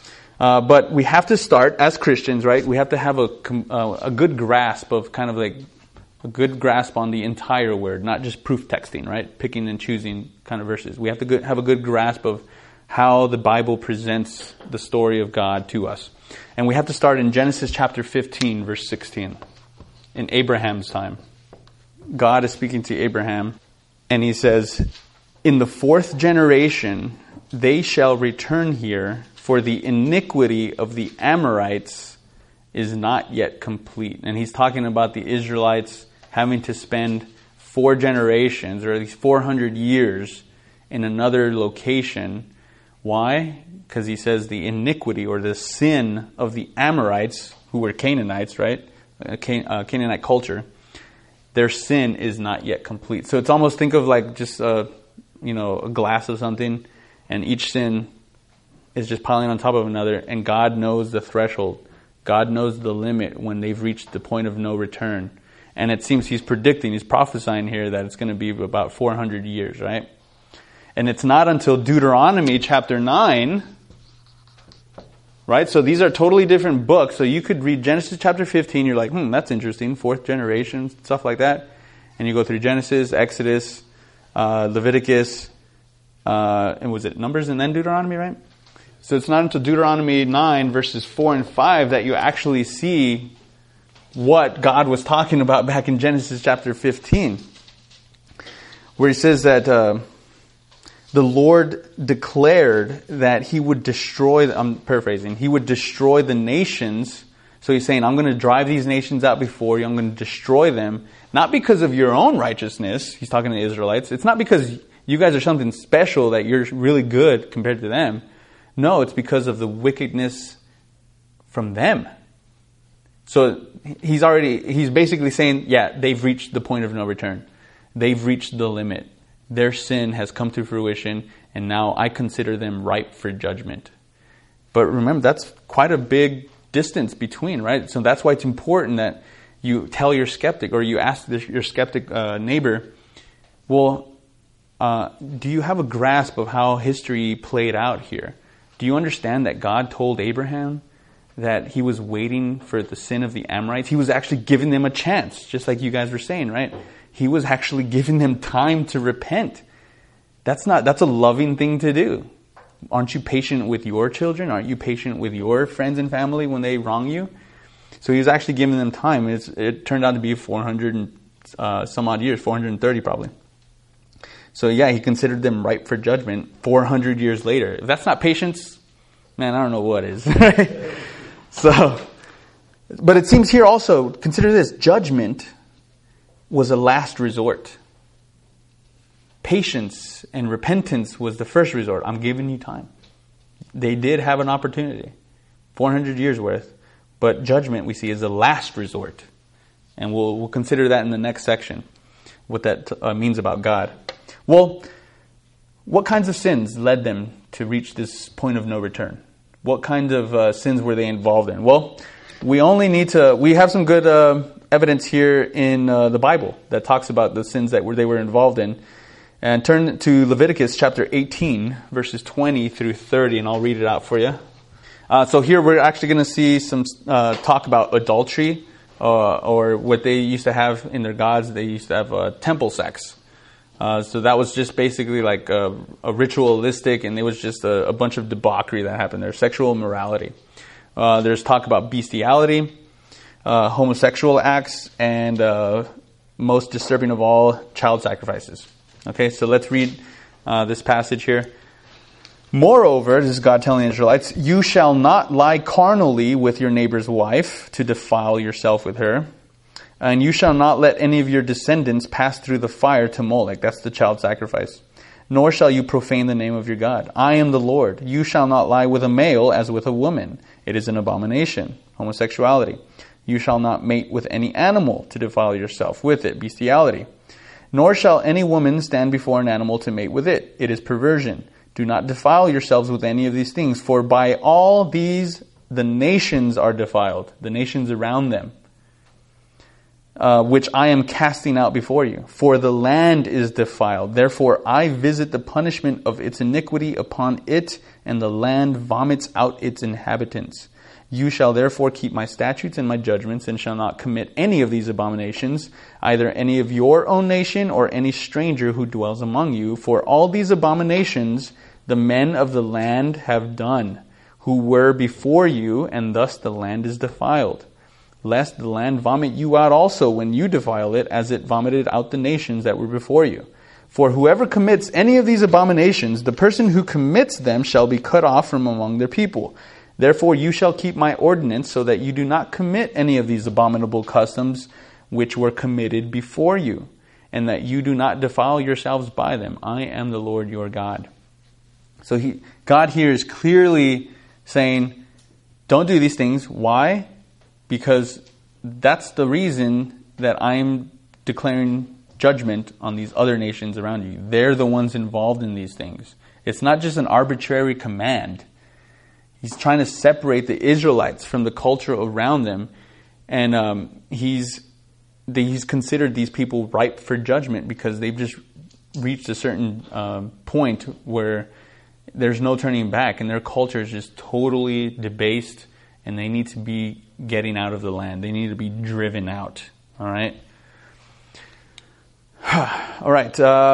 But we have to start as Christians, right? We have to have a good grasp of kind of like a good grasp on the entire word, not just proof texting, right? Picking and choosing kind of verses. We have to have a good grasp of how the Bible presents the story of God to us. And we have to start in Genesis chapter 15, verse 16. In Abraham's time. God is speaking to Abraham, and he says, "In the 4th generation, they shall return here, for the iniquity of the Amorites is not yet complete." And he's talking about the Israelites having to spend 4 generations, or at least 400 years, in another location. Why? Because he says the iniquity or the sin of the Amorites, who were Canaanites, right? Canaanite culture. Their sin is not yet complete. So it's almost, think of like just a glass of something, and each sin is just piling on top of another, and God knows the threshold. God knows the limit when they've reached the point of no return. And it seems he's prophesying here that it's going to be about 400 years, right? And it's not until Deuteronomy chapter 9, right? So these are totally different books. So you could read Genesis chapter 15, you're like, that's interesting, 4th generation, stuff like that. And you go through Genesis, Exodus, Leviticus, and was it Numbers and then Deuteronomy, right? So it's not until Deuteronomy 9 verses 4 and 5 that you actually see what God was talking about back in Genesis chapter 15. Where he says that the Lord declared that he would destroy, I'm paraphrasing, he would destroy the nations. So he's saying, I'm going to drive these nations out before you. I'm going to destroy them. Not because of your own righteousness. He's talking to the Israelites. It's not because you guys are something special that you're really good compared to them. No, it's because of the wickedness from them. So he's basically saying, they've reached the point of no return. They've reached the limit. Their sin has come to fruition, and now I consider them ripe for judgment. But remember, that's quite a big distance between, right? So that's why it's important that you tell your skeptic, or you ask your skeptic neighbor, well, do you have a grasp of how history played out here? Do you understand that God told Abraham that he was waiting for the sin of the Amorites? He was actually giving them a chance, just like you guys were saying, right? He was actually giving them time to repent. That's a loving thing to do. Aren't you patient with your children? Aren't you patient with your friends and family when they wrong you? So he was actually giving them time. It turned out to be 400 and some odd years, 430 probably. So he considered them ripe for judgment 400 years later. If that's not patience, man, I don't know what is. So, but it seems here also, consider this, judgment was a last resort. Patience and repentance was the first resort. I'm giving you time. They did have an opportunity, 400 years worth, but judgment we see is the last resort. And we'll consider that in the next section, what that means about God. Well, what kinds of sins led them to reach this point of no return? What kind of sins were they involved in? Well, we have some good evidence here in the Bible that talks about the sins that they were involved in. And turn to Leviticus chapter 18, verses 20 through 30, and I'll read it out for you. So here we're actually going to see some talk about adultery, or what they used to have in their gods. They used to have temple sex. So that was just basically like a ritualistic, and it was just a bunch of debauchery that happened there, sexual immorality. There's talk about bestiality, homosexual acts, and most disturbing of all, child sacrifices. Okay, so let's read this passage here. Moreover, this is God telling the Israelites, you shall not lie carnally with your neighbor's wife to defile yourself with her. And you shall not let any of your descendants pass through the fire to Molech. That's the child sacrifice. Nor shall you profane the name of your God. I am the Lord. You shall not lie with a male as with a woman. It is an abomination. Homosexuality. You shall not mate with any animal to defile yourself with it. Bestiality. Nor shall any woman stand before an animal to mate with it. It is perversion. Do not defile yourselves with any of these things, for by all these the nations are defiled, the nations around them, which I am casting out before you. For the land is defiled. Therefore I visit the punishment of its iniquity upon it, and the land vomits out its inhabitants. You shall therefore keep my statutes and my judgments, and shall not commit any of these abominations, either any of your own nation or any stranger who dwells among you. For all these abominations the men of the land have done, who were before you, and thus the land is defiled. Lest the land vomit you out also when you defile it, as it vomited out the nations that were before you. For whoever commits any of these abominations, the person who commits them shall be cut off from among their people. Therefore you shall keep my ordinance, so that you do not commit any of these abominable customs which were committed before you, and that you do not defile yourselves by them. I am the Lord your God. So God here is clearly saying, don't do these things. Why? Because that's the reason that I'm declaring judgment on these other nations around you. They're the ones involved in these things. It's not just an arbitrary command. He's trying to separate the Israelites from the culture around them, and he's considered these people ripe for judgment because they've just reached a certain point where there's no turning back, and their culture is just totally debased, and they need to be getting out of the land. They need to be driven out. All right? All right.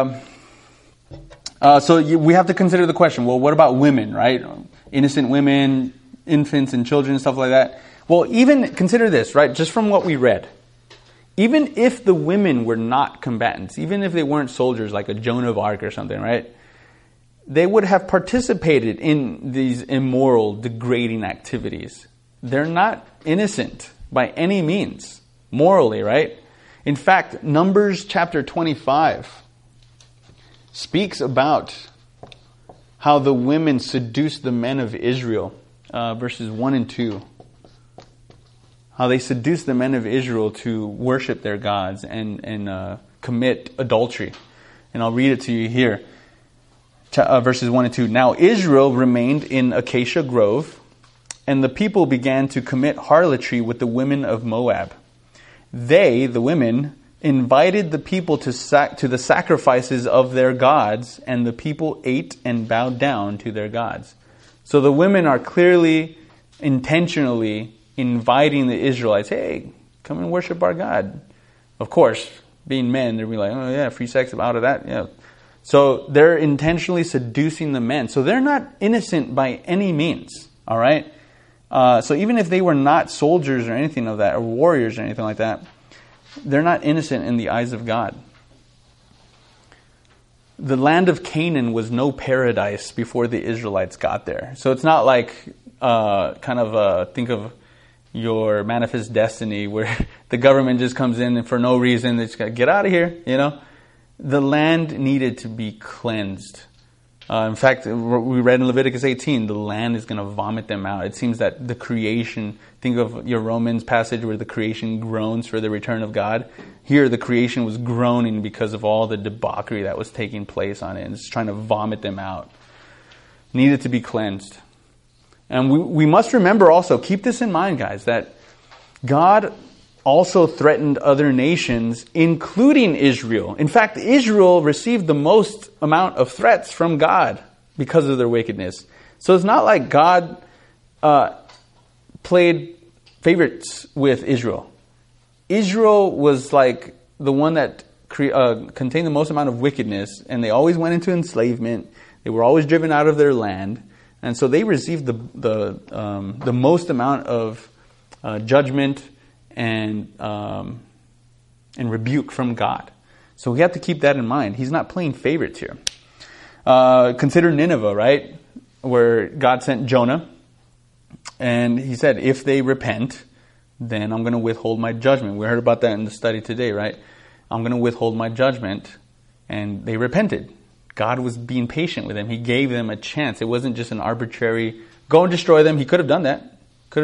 So we have to consider the question, well, what about women, right? Innocent women, infants and children, stuff like that. Well, even consider this, right? Just from what we read. Even if the women were not combatants, even if they weren't soldiers like a Joan of Arc or something, right? They would have participated in these immoral, degrading activities. They're not innocent by any means, morally, right? In fact, Numbers chapter 25 speaks about how the women seduced the men of Israel, verses 1 and 2. How they seduced the men of Israel to worship their gods and commit adultery. And I'll read it to you here. Verses 1 and 2. Now Israel remained in Acacia Grove, and the people began to commit harlotry with the women of Moab. They, the women, invited the people to the sacrifices of their gods, and the people ate and bowed down to their gods. So the women are clearly, intentionally inviting the Israelites, hey, come and worship our God. Of course, being men, they'll be like, oh yeah, free sex, out of that, yeah. So they're intentionally seducing the men. So they're not innocent by any means, all right? So even if they were not soldiers or anything of that, or warriors or anything like that, they're not innocent in the eyes of God. The land of Canaan was no paradise before the Israelites got there. So it's not like think of your Manifest Destiny where the government just comes in and for no reason they just got to get out of here, you know. The land needed to be cleansed. In fact, we read in Leviticus 18, the land is going to vomit them out. It seems that the creation, think of your Romans passage where the creation groans for the return of God. Here, the creation was groaning because of all the debauchery that was taking place on it. And it's trying to vomit them out. Needed to be cleansed. And we must remember also, keep this in mind, guys, that God also threatened other nations, including Israel. In fact, Israel received the most amount of threats from God because of their wickedness. So it's not like God played favorites with Israel. Israel was like the one that contained the most amount of wickedness, and they always went into enslavement. They were always driven out of their land, and so they received the most amount of judgment and rebuke from God. So we have to keep that in mind. He's not playing favorites here. Consider Nineveh, right? Where God sent Jonah, and he said, if they repent, then I'm going to withhold my judgment. We heard about that in the study today, right? I'm going to withhold my judgment. And they repented. God was being patient with them. He gave them a chance. It wasn't just an arbitrary, go and destroy them. He could have done that.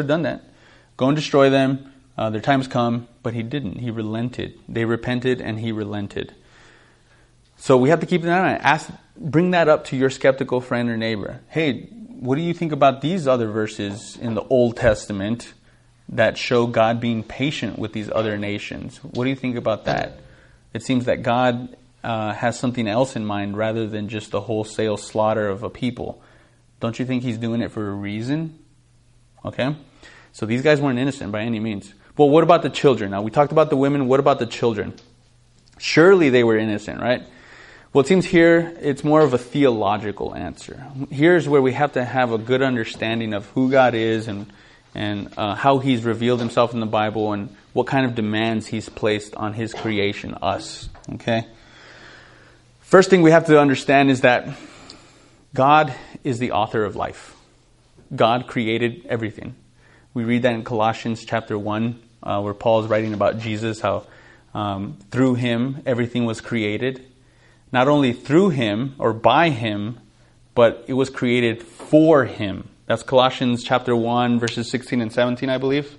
Go and destroy them. Their time's come. But he didn't. He relented. They repented and he relented. So we have to keep that in mind. Bring that up to your skeptical friend or neighbor. Hey, what do you think about these other verses in the Old Testament that show God being patient with these other nations? What do you think about that? It seems that God has something else in mind rather than just the wholesale slaughter of a people. Don't you think he's doing it for a reason? Okay? So these guys weren't innocent by any means. Well, what about the children? Now, we talked about the women. What about the children? Surely they were innocent, right? Well, it seems here it's more of a theological answer. Here's where we have to have a good understanding of who God is and how he's revealed himself in the Bible and what kind of demands he's placed on his creation, us. Okay? First thing we have to understand is that God is the author of life. God created everything. We read that in Colossians chapter 1, where Paul is writing about Jesus, how through him everything was created. Not only through him or by him, but it was created for him. That's Colossians chapter 1, verses 16 and 17, I believe.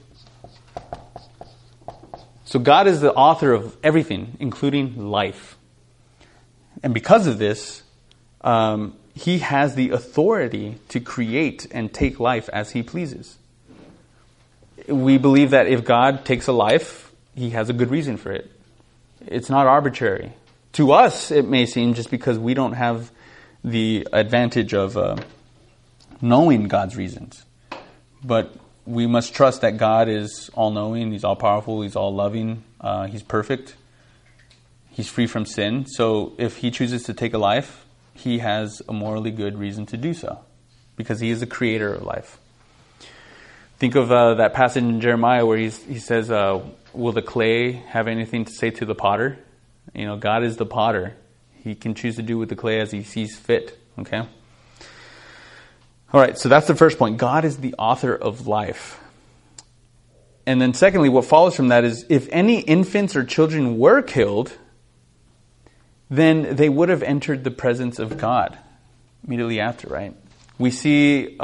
So God is the author of everything, including life. And because of this, he has the authority to create and take life as he pleases. We believe that if God takes a life, he has a good reason for it. It's not arbitrary. To us, it may seem just because we don't have the advantage of knowing God's reasons. But we must trust that God is all-knowing, he's all-powerful, he's all-loving, he's perfect, he's free from sin. So if he chooses to take a life, he has a morally good reason to do so, because he is the creator of life. Think of that passage in Jeremiah where he says, will the clay have anything to say to the potter? You know, God is the potter. He can choose to do with the clay as he sees fit. Okay? All right, so that's the first point. God is the author of life. And then secondly, what follows from that is if any infants or children were killed, then they would have entered the presence of God immediately after, right? We see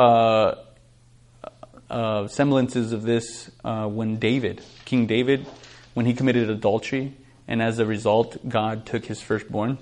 semblances of this when King David, when he committed adultery, and as a result, God took his firstborn.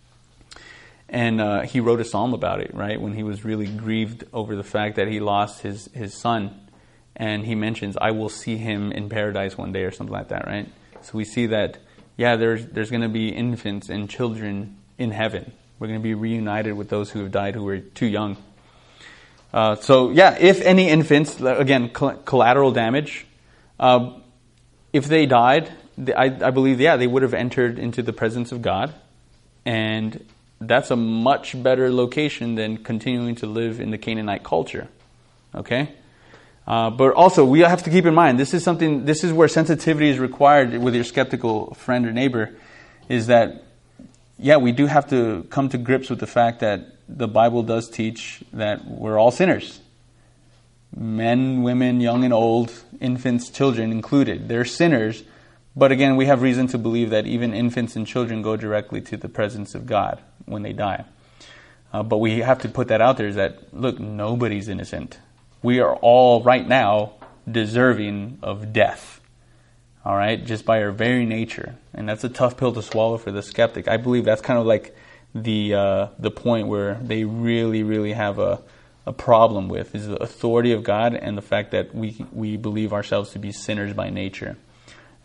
And he wrote a psalm about it, right? When he was really grieved over the fact that he lost his son. And he mentions, I will see him in paradise one day or something like that, right? So we see that, yeah, there's going to be infants and children in heaven. We're going to be reunited with those who have died who were too young. So, yeah, if any infants, again, collateral damage, if they died, I believe, yeah, they would have entered into the presence of God. And that's a much better location than continuing to live in the Canaanite culture. Okay? But also, we have to keep in mind, this is where sensitivity is required with your skeptical friend or neighbor, is that, yeah, we do have to come to grips with the fact that the Bible does teach that we're all sinners. Men, women, young and old, infants, children included. They're sinners. But again, we have reason to believe that even infants and children go directly to the presence of God when they die. But we have to put that out there is that, look, nobody's innocent. We are all right now deserving of death. All right? Just by our very nature. And that's a tough pill to swallow for the skeptic. I believe that's kind of like the point where they really, really have a problem with is the authority of God and the fact that we believe ourselves to be sinners by nature.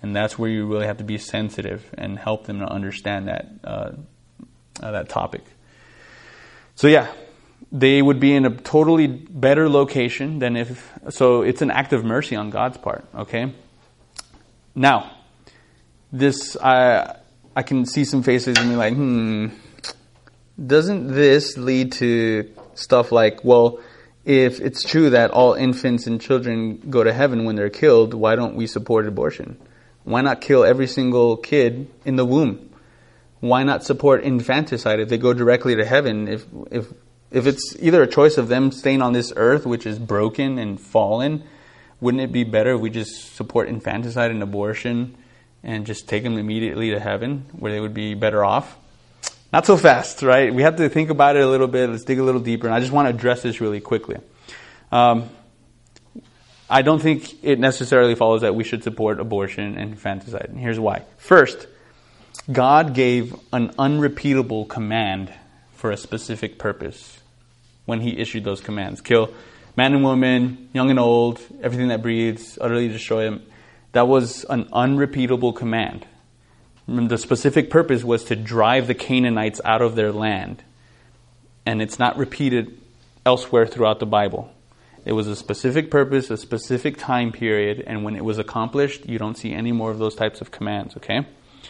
And that's where you really have to be sensitive and help them to understand that topic. So yeah, they would be in a totally better location than so it's an act of mercy on God's part, okay? Now, this, I can see some faces and be like, doesn't this lead to stuff like, well, if it's true that all infants and children go to heaven when they're killed, why don't we support abortion? Why not kill every single kid in the womb? Why not support infanticide if they go directly to heaven? If it's either a choice of them staying on this earth, which is broken and fallen, wouldn't it be better if we just support infanticide and abortion and just take them immediately to heaven, where they would be better off? Not so fast, right? We have to think about it a little bit. Let's dig a little deeper. And I just want to address this really quickly. I don't think it necessarily follows that we should support abortion and infanticide. And here's why. First, God gave an unrepeatable command for a specific purpose when he issued those commands. Kill man and woman, young and old, everything that breathes, utterly destroy them. That was an unrepeatable command. The specific purpose was to drive the Canaanites out of their land. And it's not repeated elsewhere throughout the Bible. It was a specific purpose, a specific time period, and when it was accomplished, you don't see any more of those types of commands, okay?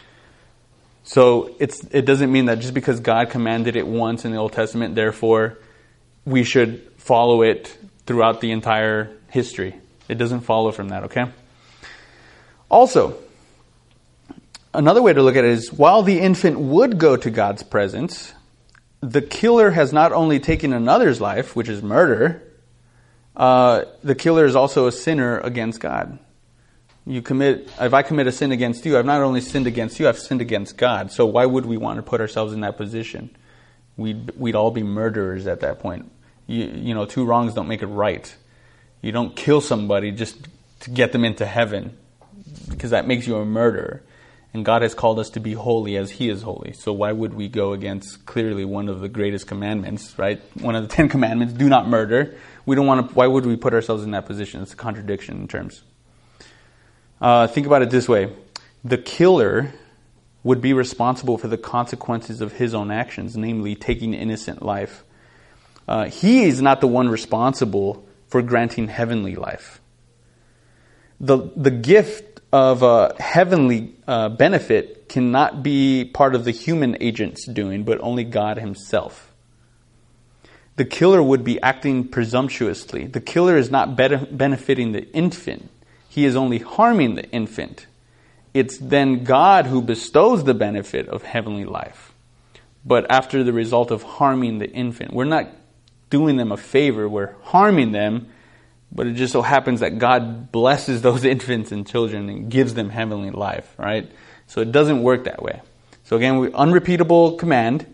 So it doesn't mean that just because God commanded it once in the Old Testament, therefore we should follow it throughout the entire history. It doesn't follow from that, okay? Also, another way to look at it is, while the infant would go to God's presence, the killer has not only taken another's life, which is murder, the killer is also a sinner against God. If I commit a sin against you, I've not only sinned against you, I've sinned against God. So why would we want to put ourselves in that position? We'd all be murderers at that point. You know, two wrongs don't make it right. You don't kill somebody just to get them into heaven, because that makes you a murderer. And God has called us to be holy as he is holy. So why would we go against clearly one of the greatest commandments, right? One of the 10 commandments, do not murder. We don't want to. Why would we put ourselves in that position? It's a contradiction in terms. Think about it this way. The killer would be responsible for the consequences of his own actions, namely taking innocent life. He is not the one responsible for granting heavenly life. The gift of a heavenly benefit cannot be part of the human agent's doing, but only God himself. The killer would be acting presumptuously. The killer is not benefiting the infant. He is only harming the infant. It's then God who bestows the benefit of heavenly life. But after the result of harming the infant, we're not doing them a favor, we're harming them, but it just so happens that God blesses those infants and children and gives them heavenly life, right? So it doesn't work that way. So again, unrepeatable command.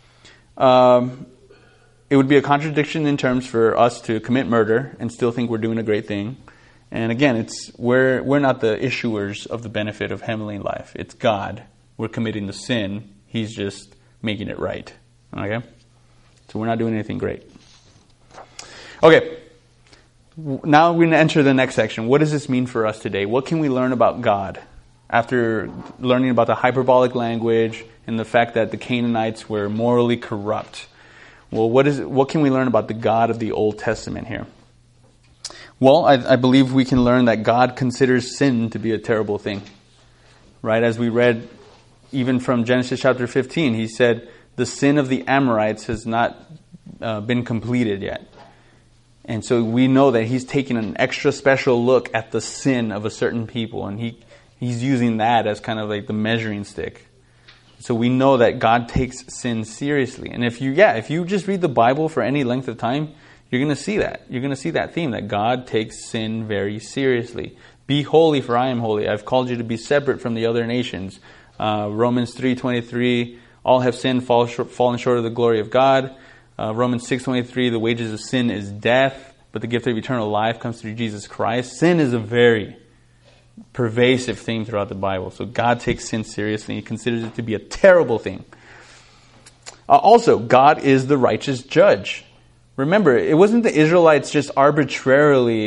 It would be a contradiction in terms for us to commit murder and still think we're doing a great thing. And again, we're not the issuers of the benefit of heavenly life. It's God. We're committing the sin. He's just making it right. Okay? So we're not doing anything great. Okay. Now we're going to enter the next section. What does this mean for us today? What can we learn about God after learning about the hyperbolic language and the fact that the Canaanites were morally corrupt? Well, what can we learn about the God of the Old Testament here? Well, I believe we can learn that God considers sin to be a terrible thing. Right? As we read even from Genesis chapter 15, he said, the sin of the Amorites has not been completed yet. And so we know that he's taking an extra special look at the sin of a certain people, and he's using that as kind of like the measuring stick. So we know that God takes sin seriously. And if you just read the Bible for any length of time, you're going to see that. You're going to see that theme, that God takes sin very seriously. Be holy, for I am holy. I've called you to be separate from the other nations. Romans 3:23, all have sinned, fallen short of the glory of God. Romans 6:23, the wages of sin is death, but the gift of eternal life comes through Jesus Christ. Sin is a very pervasive theme throughout the Bible. So God takes sin seriously. He considers it to be a terrible thing. Also, God is the righteous judge. Remember, it wasn't the Israelites just arbitrarily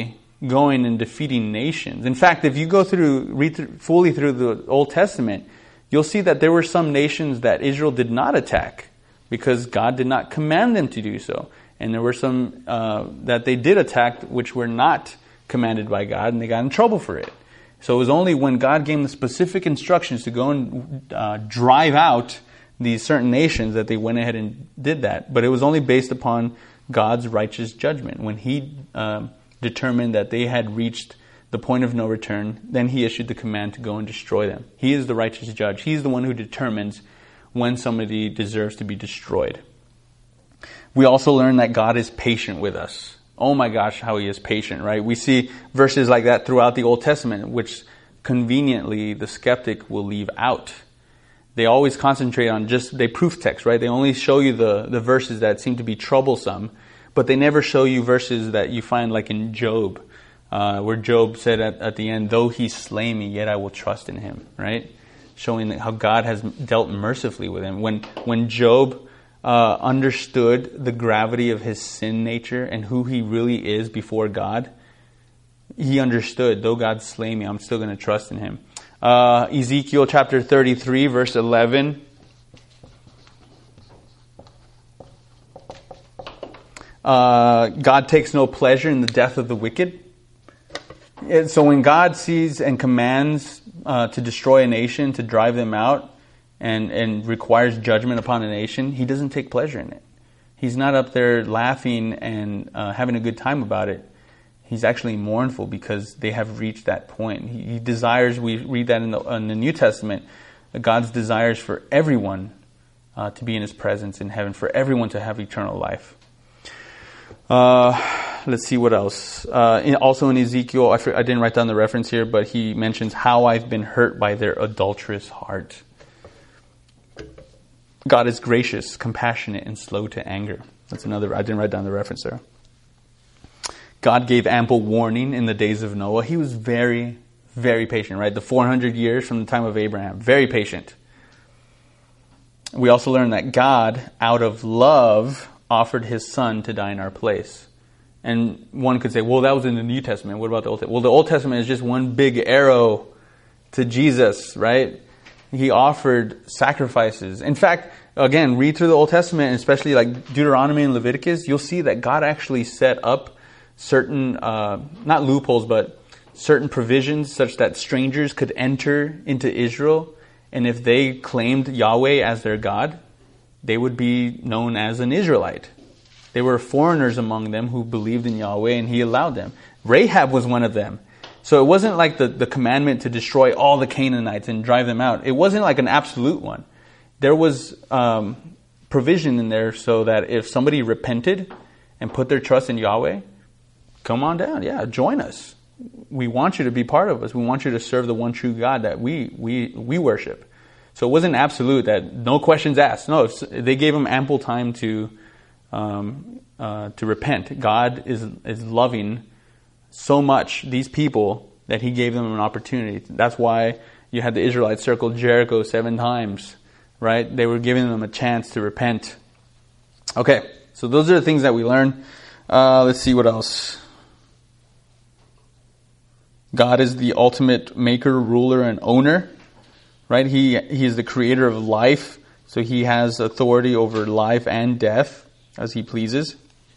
going and defeating nations. In fact, if you go read fully through the Old Testament, you'll see that there were some nations that Israel did not attack because God did not command them to do so. And there were some that they did attack which were not commanded by God, and they got in trouble for it. So it was only when God gave them specific instructions to go and drive out these certain nations that they went ahead and did that. But it was only based upon God's righteous judgment. When He determined that they had reached the point of no return, then He issued the command to go and destroy them. He is the righteous judge. He's the one who determines when somebody deserves to be destroyed. We also learn that God is patient with us. Oh my gosh, how He is patient, right? We see verses like that throughout the Old Testament, which conveniently the skeptic will leave out. They always concentrate on they proof text, right? They only show you the verses that seem to be troublesome, but they never show you verses that you find like in Job, where Job said at the end, though He slay me, yet I will trust in Him, right? Showing how God has dealt mercifully with him. When Job understood the gravity of his sin nature and who he really is before God, he understood, though God slay me, I'm still going to trust in Him. Ezekiel chapter 33, verse 11. God takes no pleasure in the death of the wicked. And so when God sees and commands to destroy a nation, to drive them out, and requires judgment upon a nation, He doesn't take pleasure in it. He's not up there laughing and having a good time about it. He's actually mournful because they have reached that point. He desires, we read that in the New Testament, God's desires for everyone to be in His presence in heaven, for everyone to have eternal life. Let's see what else. Also in Ezekiel, I didn't write down the reference here, but he mentions how I've been hurt by their adulterous heart. God is gracious, compassionate, and slow to anger. That's another, I didn't write down the reference there. God gave ample warning in the days of Noah. He was very, very patient, right? The 400 years from the time of Abraham. Very patient. We also learn that God, out of love, offered His Son to die in our place. And one could say, well, that was in the New Testament. What about the Old Testament? Well, the Old Testament is just one big arrow to Jesus, right? He offered sacrifices. In fact, again, read through the Old Testament, especially like Deuteronomy and Leviticus, you'll see that God actually set up certain, not loopholes, but certain provisions such that strangers could enter into Israel. And if they claimed Yahweh as their God, they would be known as an Israelite. They were foreigners among them who believed in Yahweh, and He allowed them. Rahab was one of them. So it wasn't like the commandment to destroy all the Canaanites and drive them out. It wasn't like an absolute one. There was provision in there so that if somebody repented and put their trust in Yahweh, come on down. Yeah, join us. We want you to be part of us. We want you to serve the one true God that we worship. So it wasn't absolute that no questions asked. No, they gave them ample time to repent. God is loving so much these people that He gave them an opportunity. That's why you had the Israelites circle Jericho 7 times, right? They were giving them a chance to repent. Okay, so those are the things that we learn. Let's see what else. God is the ultimate maker, ruler, and owner, right? He is the creator of life, so He has authority over life and death as He pleases.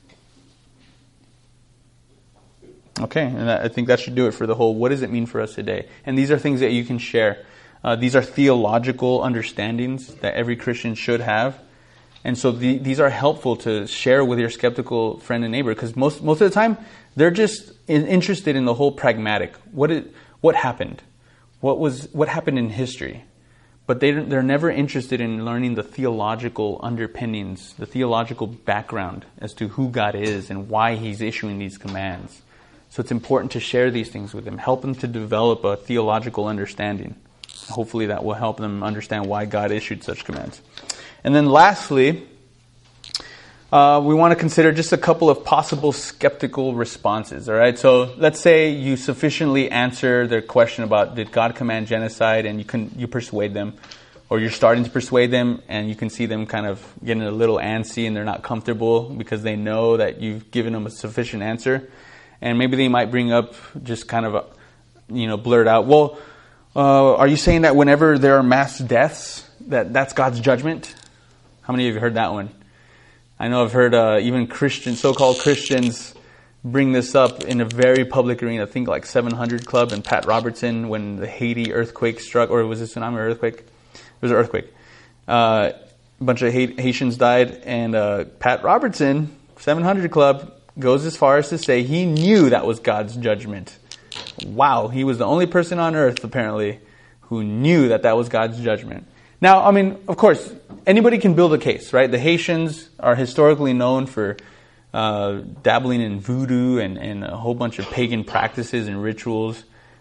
Okay, and I think that should do it for the whole, what does it mean for us today? And these are things that you can share. These are theological understandings that every Christian should have. And so these are helpful to share with your skeptical friend and neighbor, because most of the time, they're just interested in the whole pragmatic. What happened? What happened in history? But they're never interested in learning the theological underpinnings, the theological background as to who God is and why He's issuing these commands. So it's important to share these things with them, help them to develop a theological understanding. Hopefully that will help them understand why God issued such commands. And then lastly, we want to consider just a couple of possible skeptical responses. All right, so let's say you sufficiently answer their question about did God command genocide, and you persuade them, or you're starting to persuade them, and you can see them kind of getting a little antsy and they're not comfortable because they know that you've given them a sufficient answer. And maybe they might bring up just kind of, blurt out, well, are you saying that whenever there are mass deaths, that's God's judgment? How many of you heard that one? I know I've heard even Christians, so-called Christians, bring this up in a very public arena. I think like 700 Club and Pat Robertson when the Haiti earthquake struck, or was it a tsunami or earthquake? It was an earthquake. A bunch of Haitians died, and Pat Robertson, 700 Club, goes as far as to say he knew that was God's judgment. Wow, he was the only person on earth, apparently, who knew that was God's judgment. Now, I mean, of course, anybody can build a case, right? The Haitians are historically known for dabbling in voodoo and a whole bunch of pagan practices and rituals.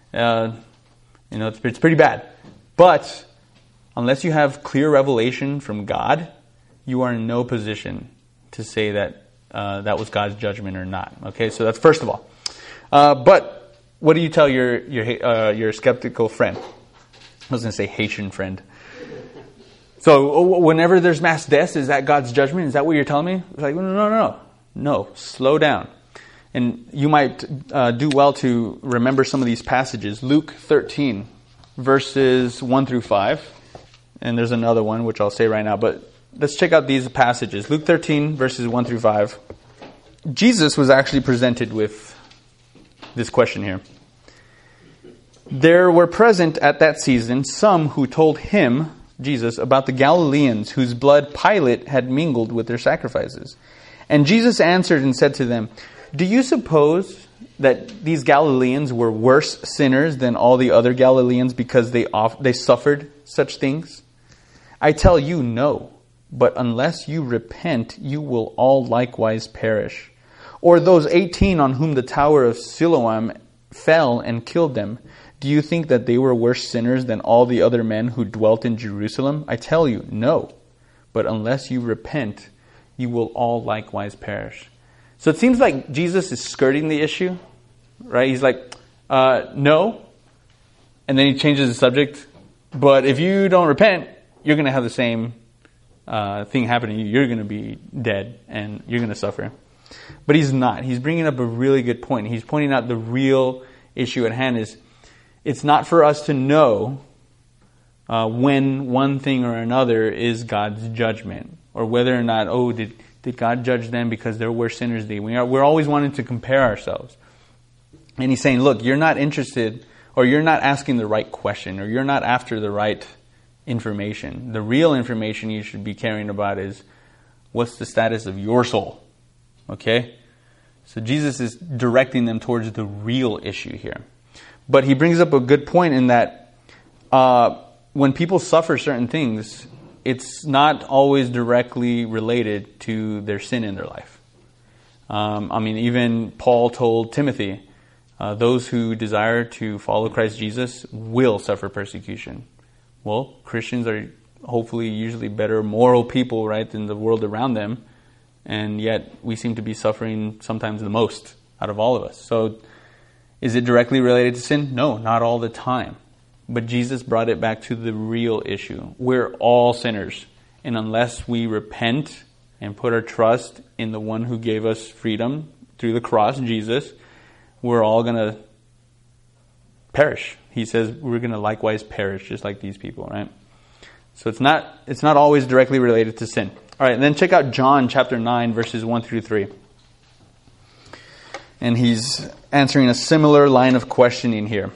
It's pretty bad. But unless you have clear revelation from God, you are in no position to say that that was God's judgment or not. Okay, so that's first of all. But what do you tell your skeptical friend? I was going to say Haitian friend. So whenever there's mass deaths, is that God's judgment? Is that what you're telling me? It's like, no, slow down. And you might do well to remember some of these passages. Luke 13, verses 1 through 5. And there's another one, which I'll say right now. But let's check out these passages. Luke 13, verses 1 through 5. Jesus was actually presented with this question here. There were present at that season some who told him, Jesus, about the Galileans whose blood Pilate had mingled with their sacrifices. And Jesus answered and said to them, do you suppose that these Galileans were worse sinners than all the other Galileans because they suffered such things? I tell you, no. But unless you repent, you will all likewise perish. Or those 18 on whom the tower of Siloam fell and killed them, do you think that they were worse sinners than all the other men who dwelt in Jerusalem? I tell you, no. But unless you repent, you will all likewise perish. So it seems like Jesus is skirting the issue, right? He's like, no. And then he changes the subject. But if you don't repent, you're going to have the same thing happen to you. You're going to be dead and you're going to suffer. But he's not. He's bringing up a really good point. He's pointing out the real issue at hand is it's not for us to know when one thing or another is God's judgment, or whether or not, did God judge them because they're worse sinners than we are. We're always wanting to compare ourselves. And he's saying, look, you're not interested, or you're not asking the right question, or you're not after the right information. The real information you should be caring about is what's the status of your soul. Okay? So Jesus is directing them towards the real issue here. But he brings up a good point in that when people suffer certain things, it's not always directly related to their sin in their life. Even Paul told Timothy, those who desire to follow Christ Jesus will suffer persecution. Well, Christians are hopefully usually better moral people, right, than the world around them. And yet we seem to be suffering sometimes the most out of all of us. So is it directly related to sin? No, not all the time. But Jesus brought it back to the real issue. We're all sinners. And unless we repent and put our trust in the one who gave us freedom through the cross, Jesus, we're all going to perish. He says we're going to likewise perish just like these people, right? So it's not always directly related to sin. All right, and then check out John chapter 9, verses 1 through 3. And he's answering a similar line of questioning here.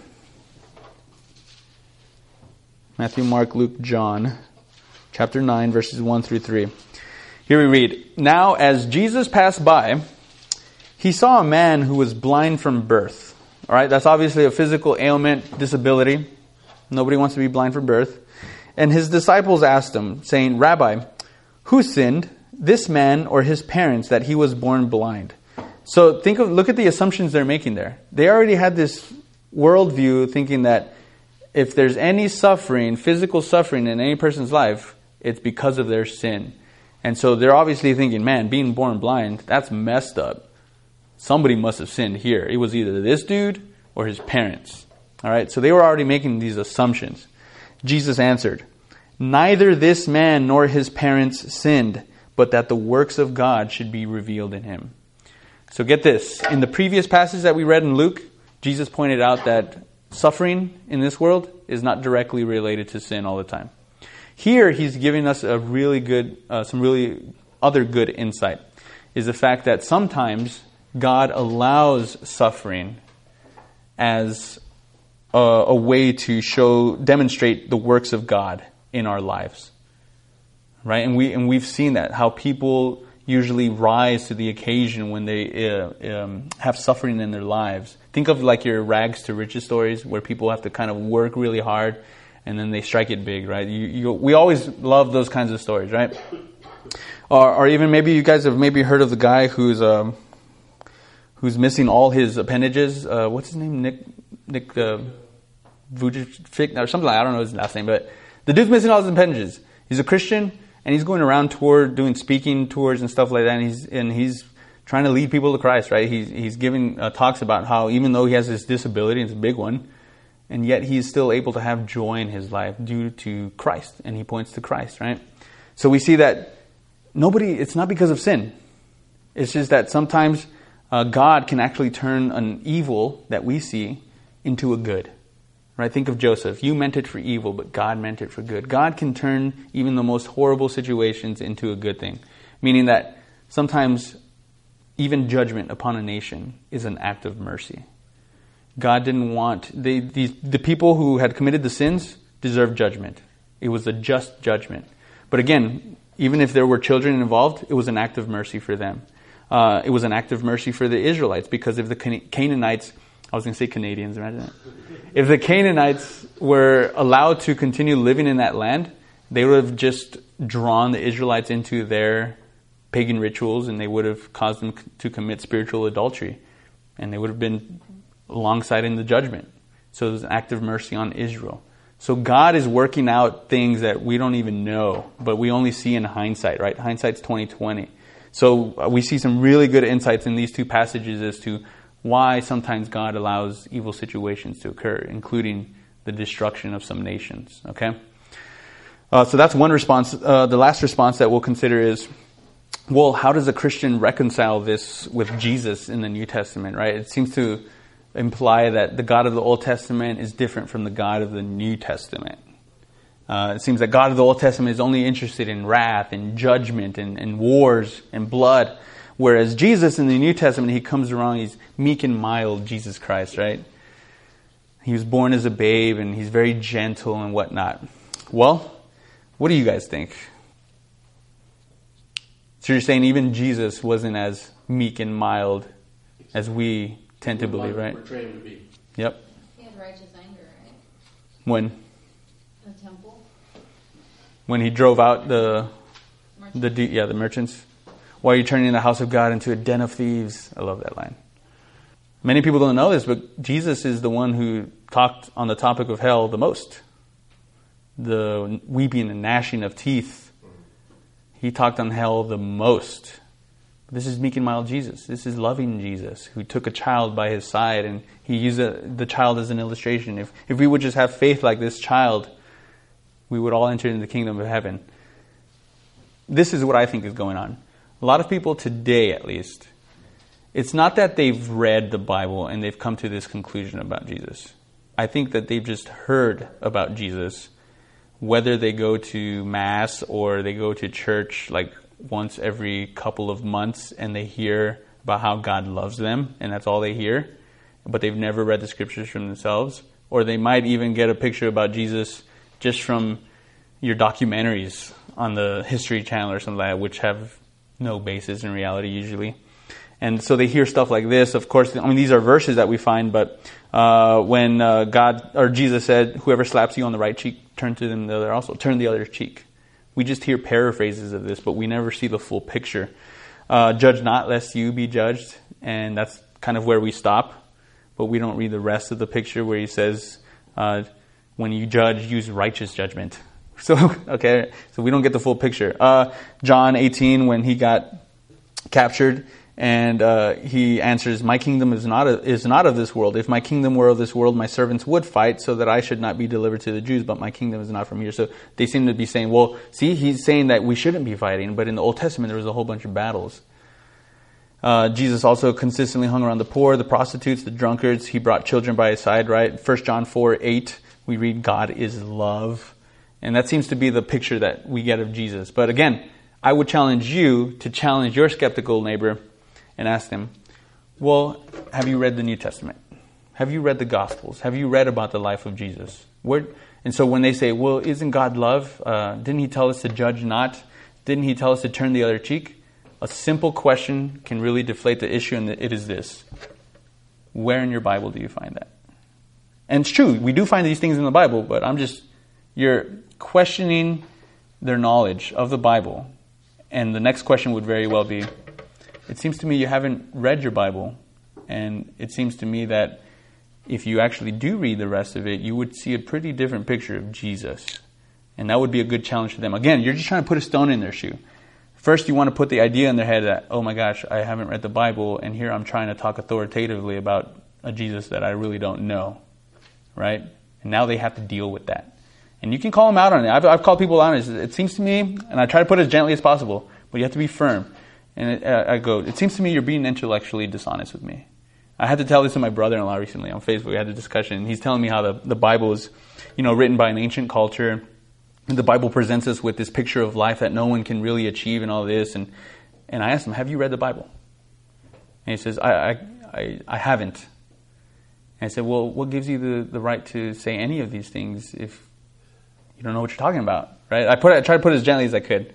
Matthew, Mark, Luke, John, chapter 9, verses 1 through 3. Here we read, Now as Jesus passed by, he saw a man who was blind from birth. All right, that's obviously a physical ailment, disability. Nobody wants to be blind from birth. And his disciples asked him, saying, Rabbi, who sinned, this man or his parents, that he was born blind? So look at the assumptions they're making there. They already had this worldview thinking that if there's any suffering, physical suffering in any person's life, it's because of their sin. And so they're obviously thinking, man, being born blind, that's messed up. Somebody must have sinned here. It was either this dude or his parents. All right, so they were already making these assumptions. Jesus answered, Neither this man nor his parents sinned, but that the works of God should be revealed in him. So get this. In the previous passage that we read in Luke, Jesus pointed out that suffering in this world is not directly related to sin all the time. Here, he's giving us a really good, some really other good insight, is the fact that sometimes God allows suffering as a way to demonstrate the works of God in our lives, right? And we've seen that, how people usually rise to the occasion when they have suffering in their lives. Think of like your rags to riches stories, where people have to kind of work really hard and then they strike it big, right? We always love those kinds of stories, right? Or even maybe you guys have maybe heard of the guy who's missing all his appendages. What's his name? Nick Vujicic or something like that. I don't know his last name, but the dude's missing all his appendages. He's a Christian and he's going around doing speaking tours and stuff like that. And he's trying to lead people to Christ, right? He's giving talks about how even though he has this disability, it's a big one, and yet he's still able to have joy in his life due to Christ, and he points to Christ, right? So we see that it's not because of sin. It's just that sometimes God can actually turn an evil that we see into a good, right? Think of Joseph. You meant it for evil, but God meant it for good. God can turn even the most horrible situations into a good thing, meaning that sometimes even judgment upon a nation is an act of mercy. God didn't want... The people who had committed the sins deserved judgment. It was a just judgment. But again, even if there were children involved, it was an act of mercy for them. It was an act of mercy for the Israelites, because if the Canaanites... I was going to say Canadians, imagine that. If the Canaanites were allowed to continue living in that land, they would have just drawn the Israelites into their pagan rituals, and they would have caused them to commit spiritual adultery, and they would have been alongside in the judgment. So it was an act of mercy on Israel. So God is working out things that we don't even know, but we only see in hindsight, right? Hindsight's 20/20. So we see some really good insights in these two passages as to why sometimes God allows evil situations to occur, including the destruction of some nations. Okay? So that's one response. The last response that we'll consider is, well, how does a Christian reconcile this with Jesus in the New Testament, right? It seems to imply that the God of the Old Testament is different from the God of the New Testament. It seems that God of the Old Testament is only interested in wrath and judgment and wars and blood, whereas Jesus in the New Testament, he comes around, he's meek and mild, Jesus Christ, right? He was born as a babe and he's very gentle and whatnot. Well, what do you guys think? So you're saying even Jesus wasn't as meek and mild as we tend to believe, right? Portray him to be. Yep. He had righteous anger, right? When? The temple. When he drove out the merchants. Why are you turning the house of God into a den of thieves? I love that line. Many people don't know this, but Jesus is the one who talked on the topic of hell the most. The weeping and gnashing of teeth. He talked on hell the most. This is meek and mild Jesus. This is loving Jesus, who took a child by his side, and he used the child as an illustration. If we would just have faith like this child, we would all enter into the kingdom of heaven. This is what I think is going on. A lot of people today, at least, it's not that they've read the Bible and they've come to this conclusion about Jesus. I think that they've just heard about Jesus, whether they go to Mass or they go to church like once every couple of months and they hear about how God loves them, and that's all they hear, but they've never read the scriptures from themselves. Or they might even get a picture about Jesus just from your documentaries on the History Channel or something like that, which have no basis in reality usually. And so they hear stuff like this. Of course, I mean, these are verses that we find, but when God or Jesus said, whoever slaps you on the right cheek, turn to them the other also. Turn the other cheek. We just hear paraphrases of this, but we never see the full picture. Judge not lest you be judged. And that's kind of where we stop. But we don't read the rest of the picture where he says, when you judge, use righteous judgment. So we don't get the full picture. John 18, when he got captured, and he answers, my kingdom is not of this world. If my kingdom were of this world, my servants would fight so that I should not be delivered to the Jews, but my kingdom is not from here. So they seem to be saying, well, see, he's saying that we shouldn't be fighting, but in the Old Testament there was a whole bunch of battles. Jesus also consistently hung around the poor, the prostitutes, the drunkards. He brought children by his side, right? 1 John 4:8, we read, God is love. And that seems to be the picture that we get of Jesus. But again, I would challenge you to challenge your skeptical neighbor and ask them, well, have you read the New Testament? Have you read the Gospels? Have you read about the life of Jesus? And so when they say, well, isn't God love? Didn't he tell us to judge not? Didn't he tell us to turn the other cheek? A simple question can really deflate the issue, and it is this. Where in your Bible do you find that? And it's true, we do find these things in the Bible, but you're questioning their knowledge of the Bible. And the next question would very well be, it seems to me you haven't read your Bible. And it seems to me that if you actually do read the rest of it, you would see a pretty different picture of Jesus. And that would be a good challenge to them. Again, you're just trying to put a stone in their shoe. First, you want to put the idea in their head that, oh my gosh, I haven't read the Bible, and here I'm trying to talk authoritatively about a Jesus that I really don't know. Right? And now they have to deal with that. And you can call them out on it. I've called people out on it. It seems to me, and I try to put it as gently as possible, but you have to be firm. And it seems to me you're being intellectually dishonest with me. I had to tell this to my brother-in-law recently on Facebook. We had a discussion, and he's telling me how the Bible is, written by an ancient culture. And the Bible presents us with this picture of life that no one can really achieve and all this. And I asked him, have you read the Bible? And he says, I haven't. And I said, well, what gives you the right to say any of these things if you don't know what you're talking about, right? I tried to put it as gently as I could.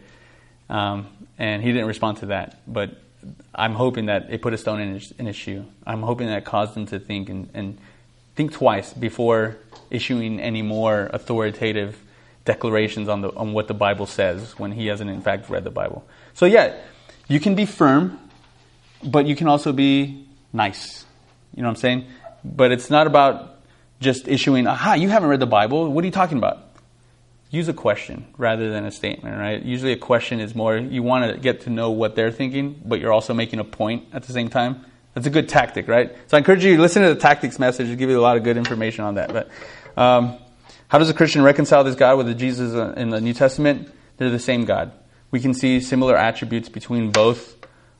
And he didn't respond to that. But I'm hoping that it put a stone in his shoe. I'm hoping that it caused him to think and think twice before issuing any more authoritative declarations on what the Bible says when he hasn't in fact read the Bible. So yeah, you can be firm, but you can also be nice. You know what I'm saying? But it's not about just issuing, you haven't read the Bible. What are you talking about? Use a question rather than a statement, right? Usually a question is more, you want to get to know what they're thinking, but you're also making a point at the same time. That's a good tactic, right? So I encourage you to listen to the tactics message. It'll give you a lot of good information on that. But how does a Christian reconcile this God with the Jesus in the New Testament? They're the same God. We can see similar attributes between both.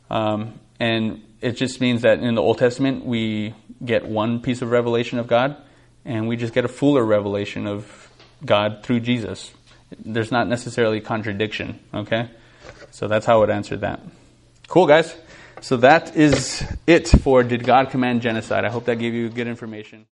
And it just means that in the Old Testament, we get one piece of revelation of God, and we just get a fuller revelation of God through Jesus. There's not necessarily contradiction, okay? So that's how I would answer that. Cool, guys. So that is it for Did God Command Genocide? I hope that gave you good information.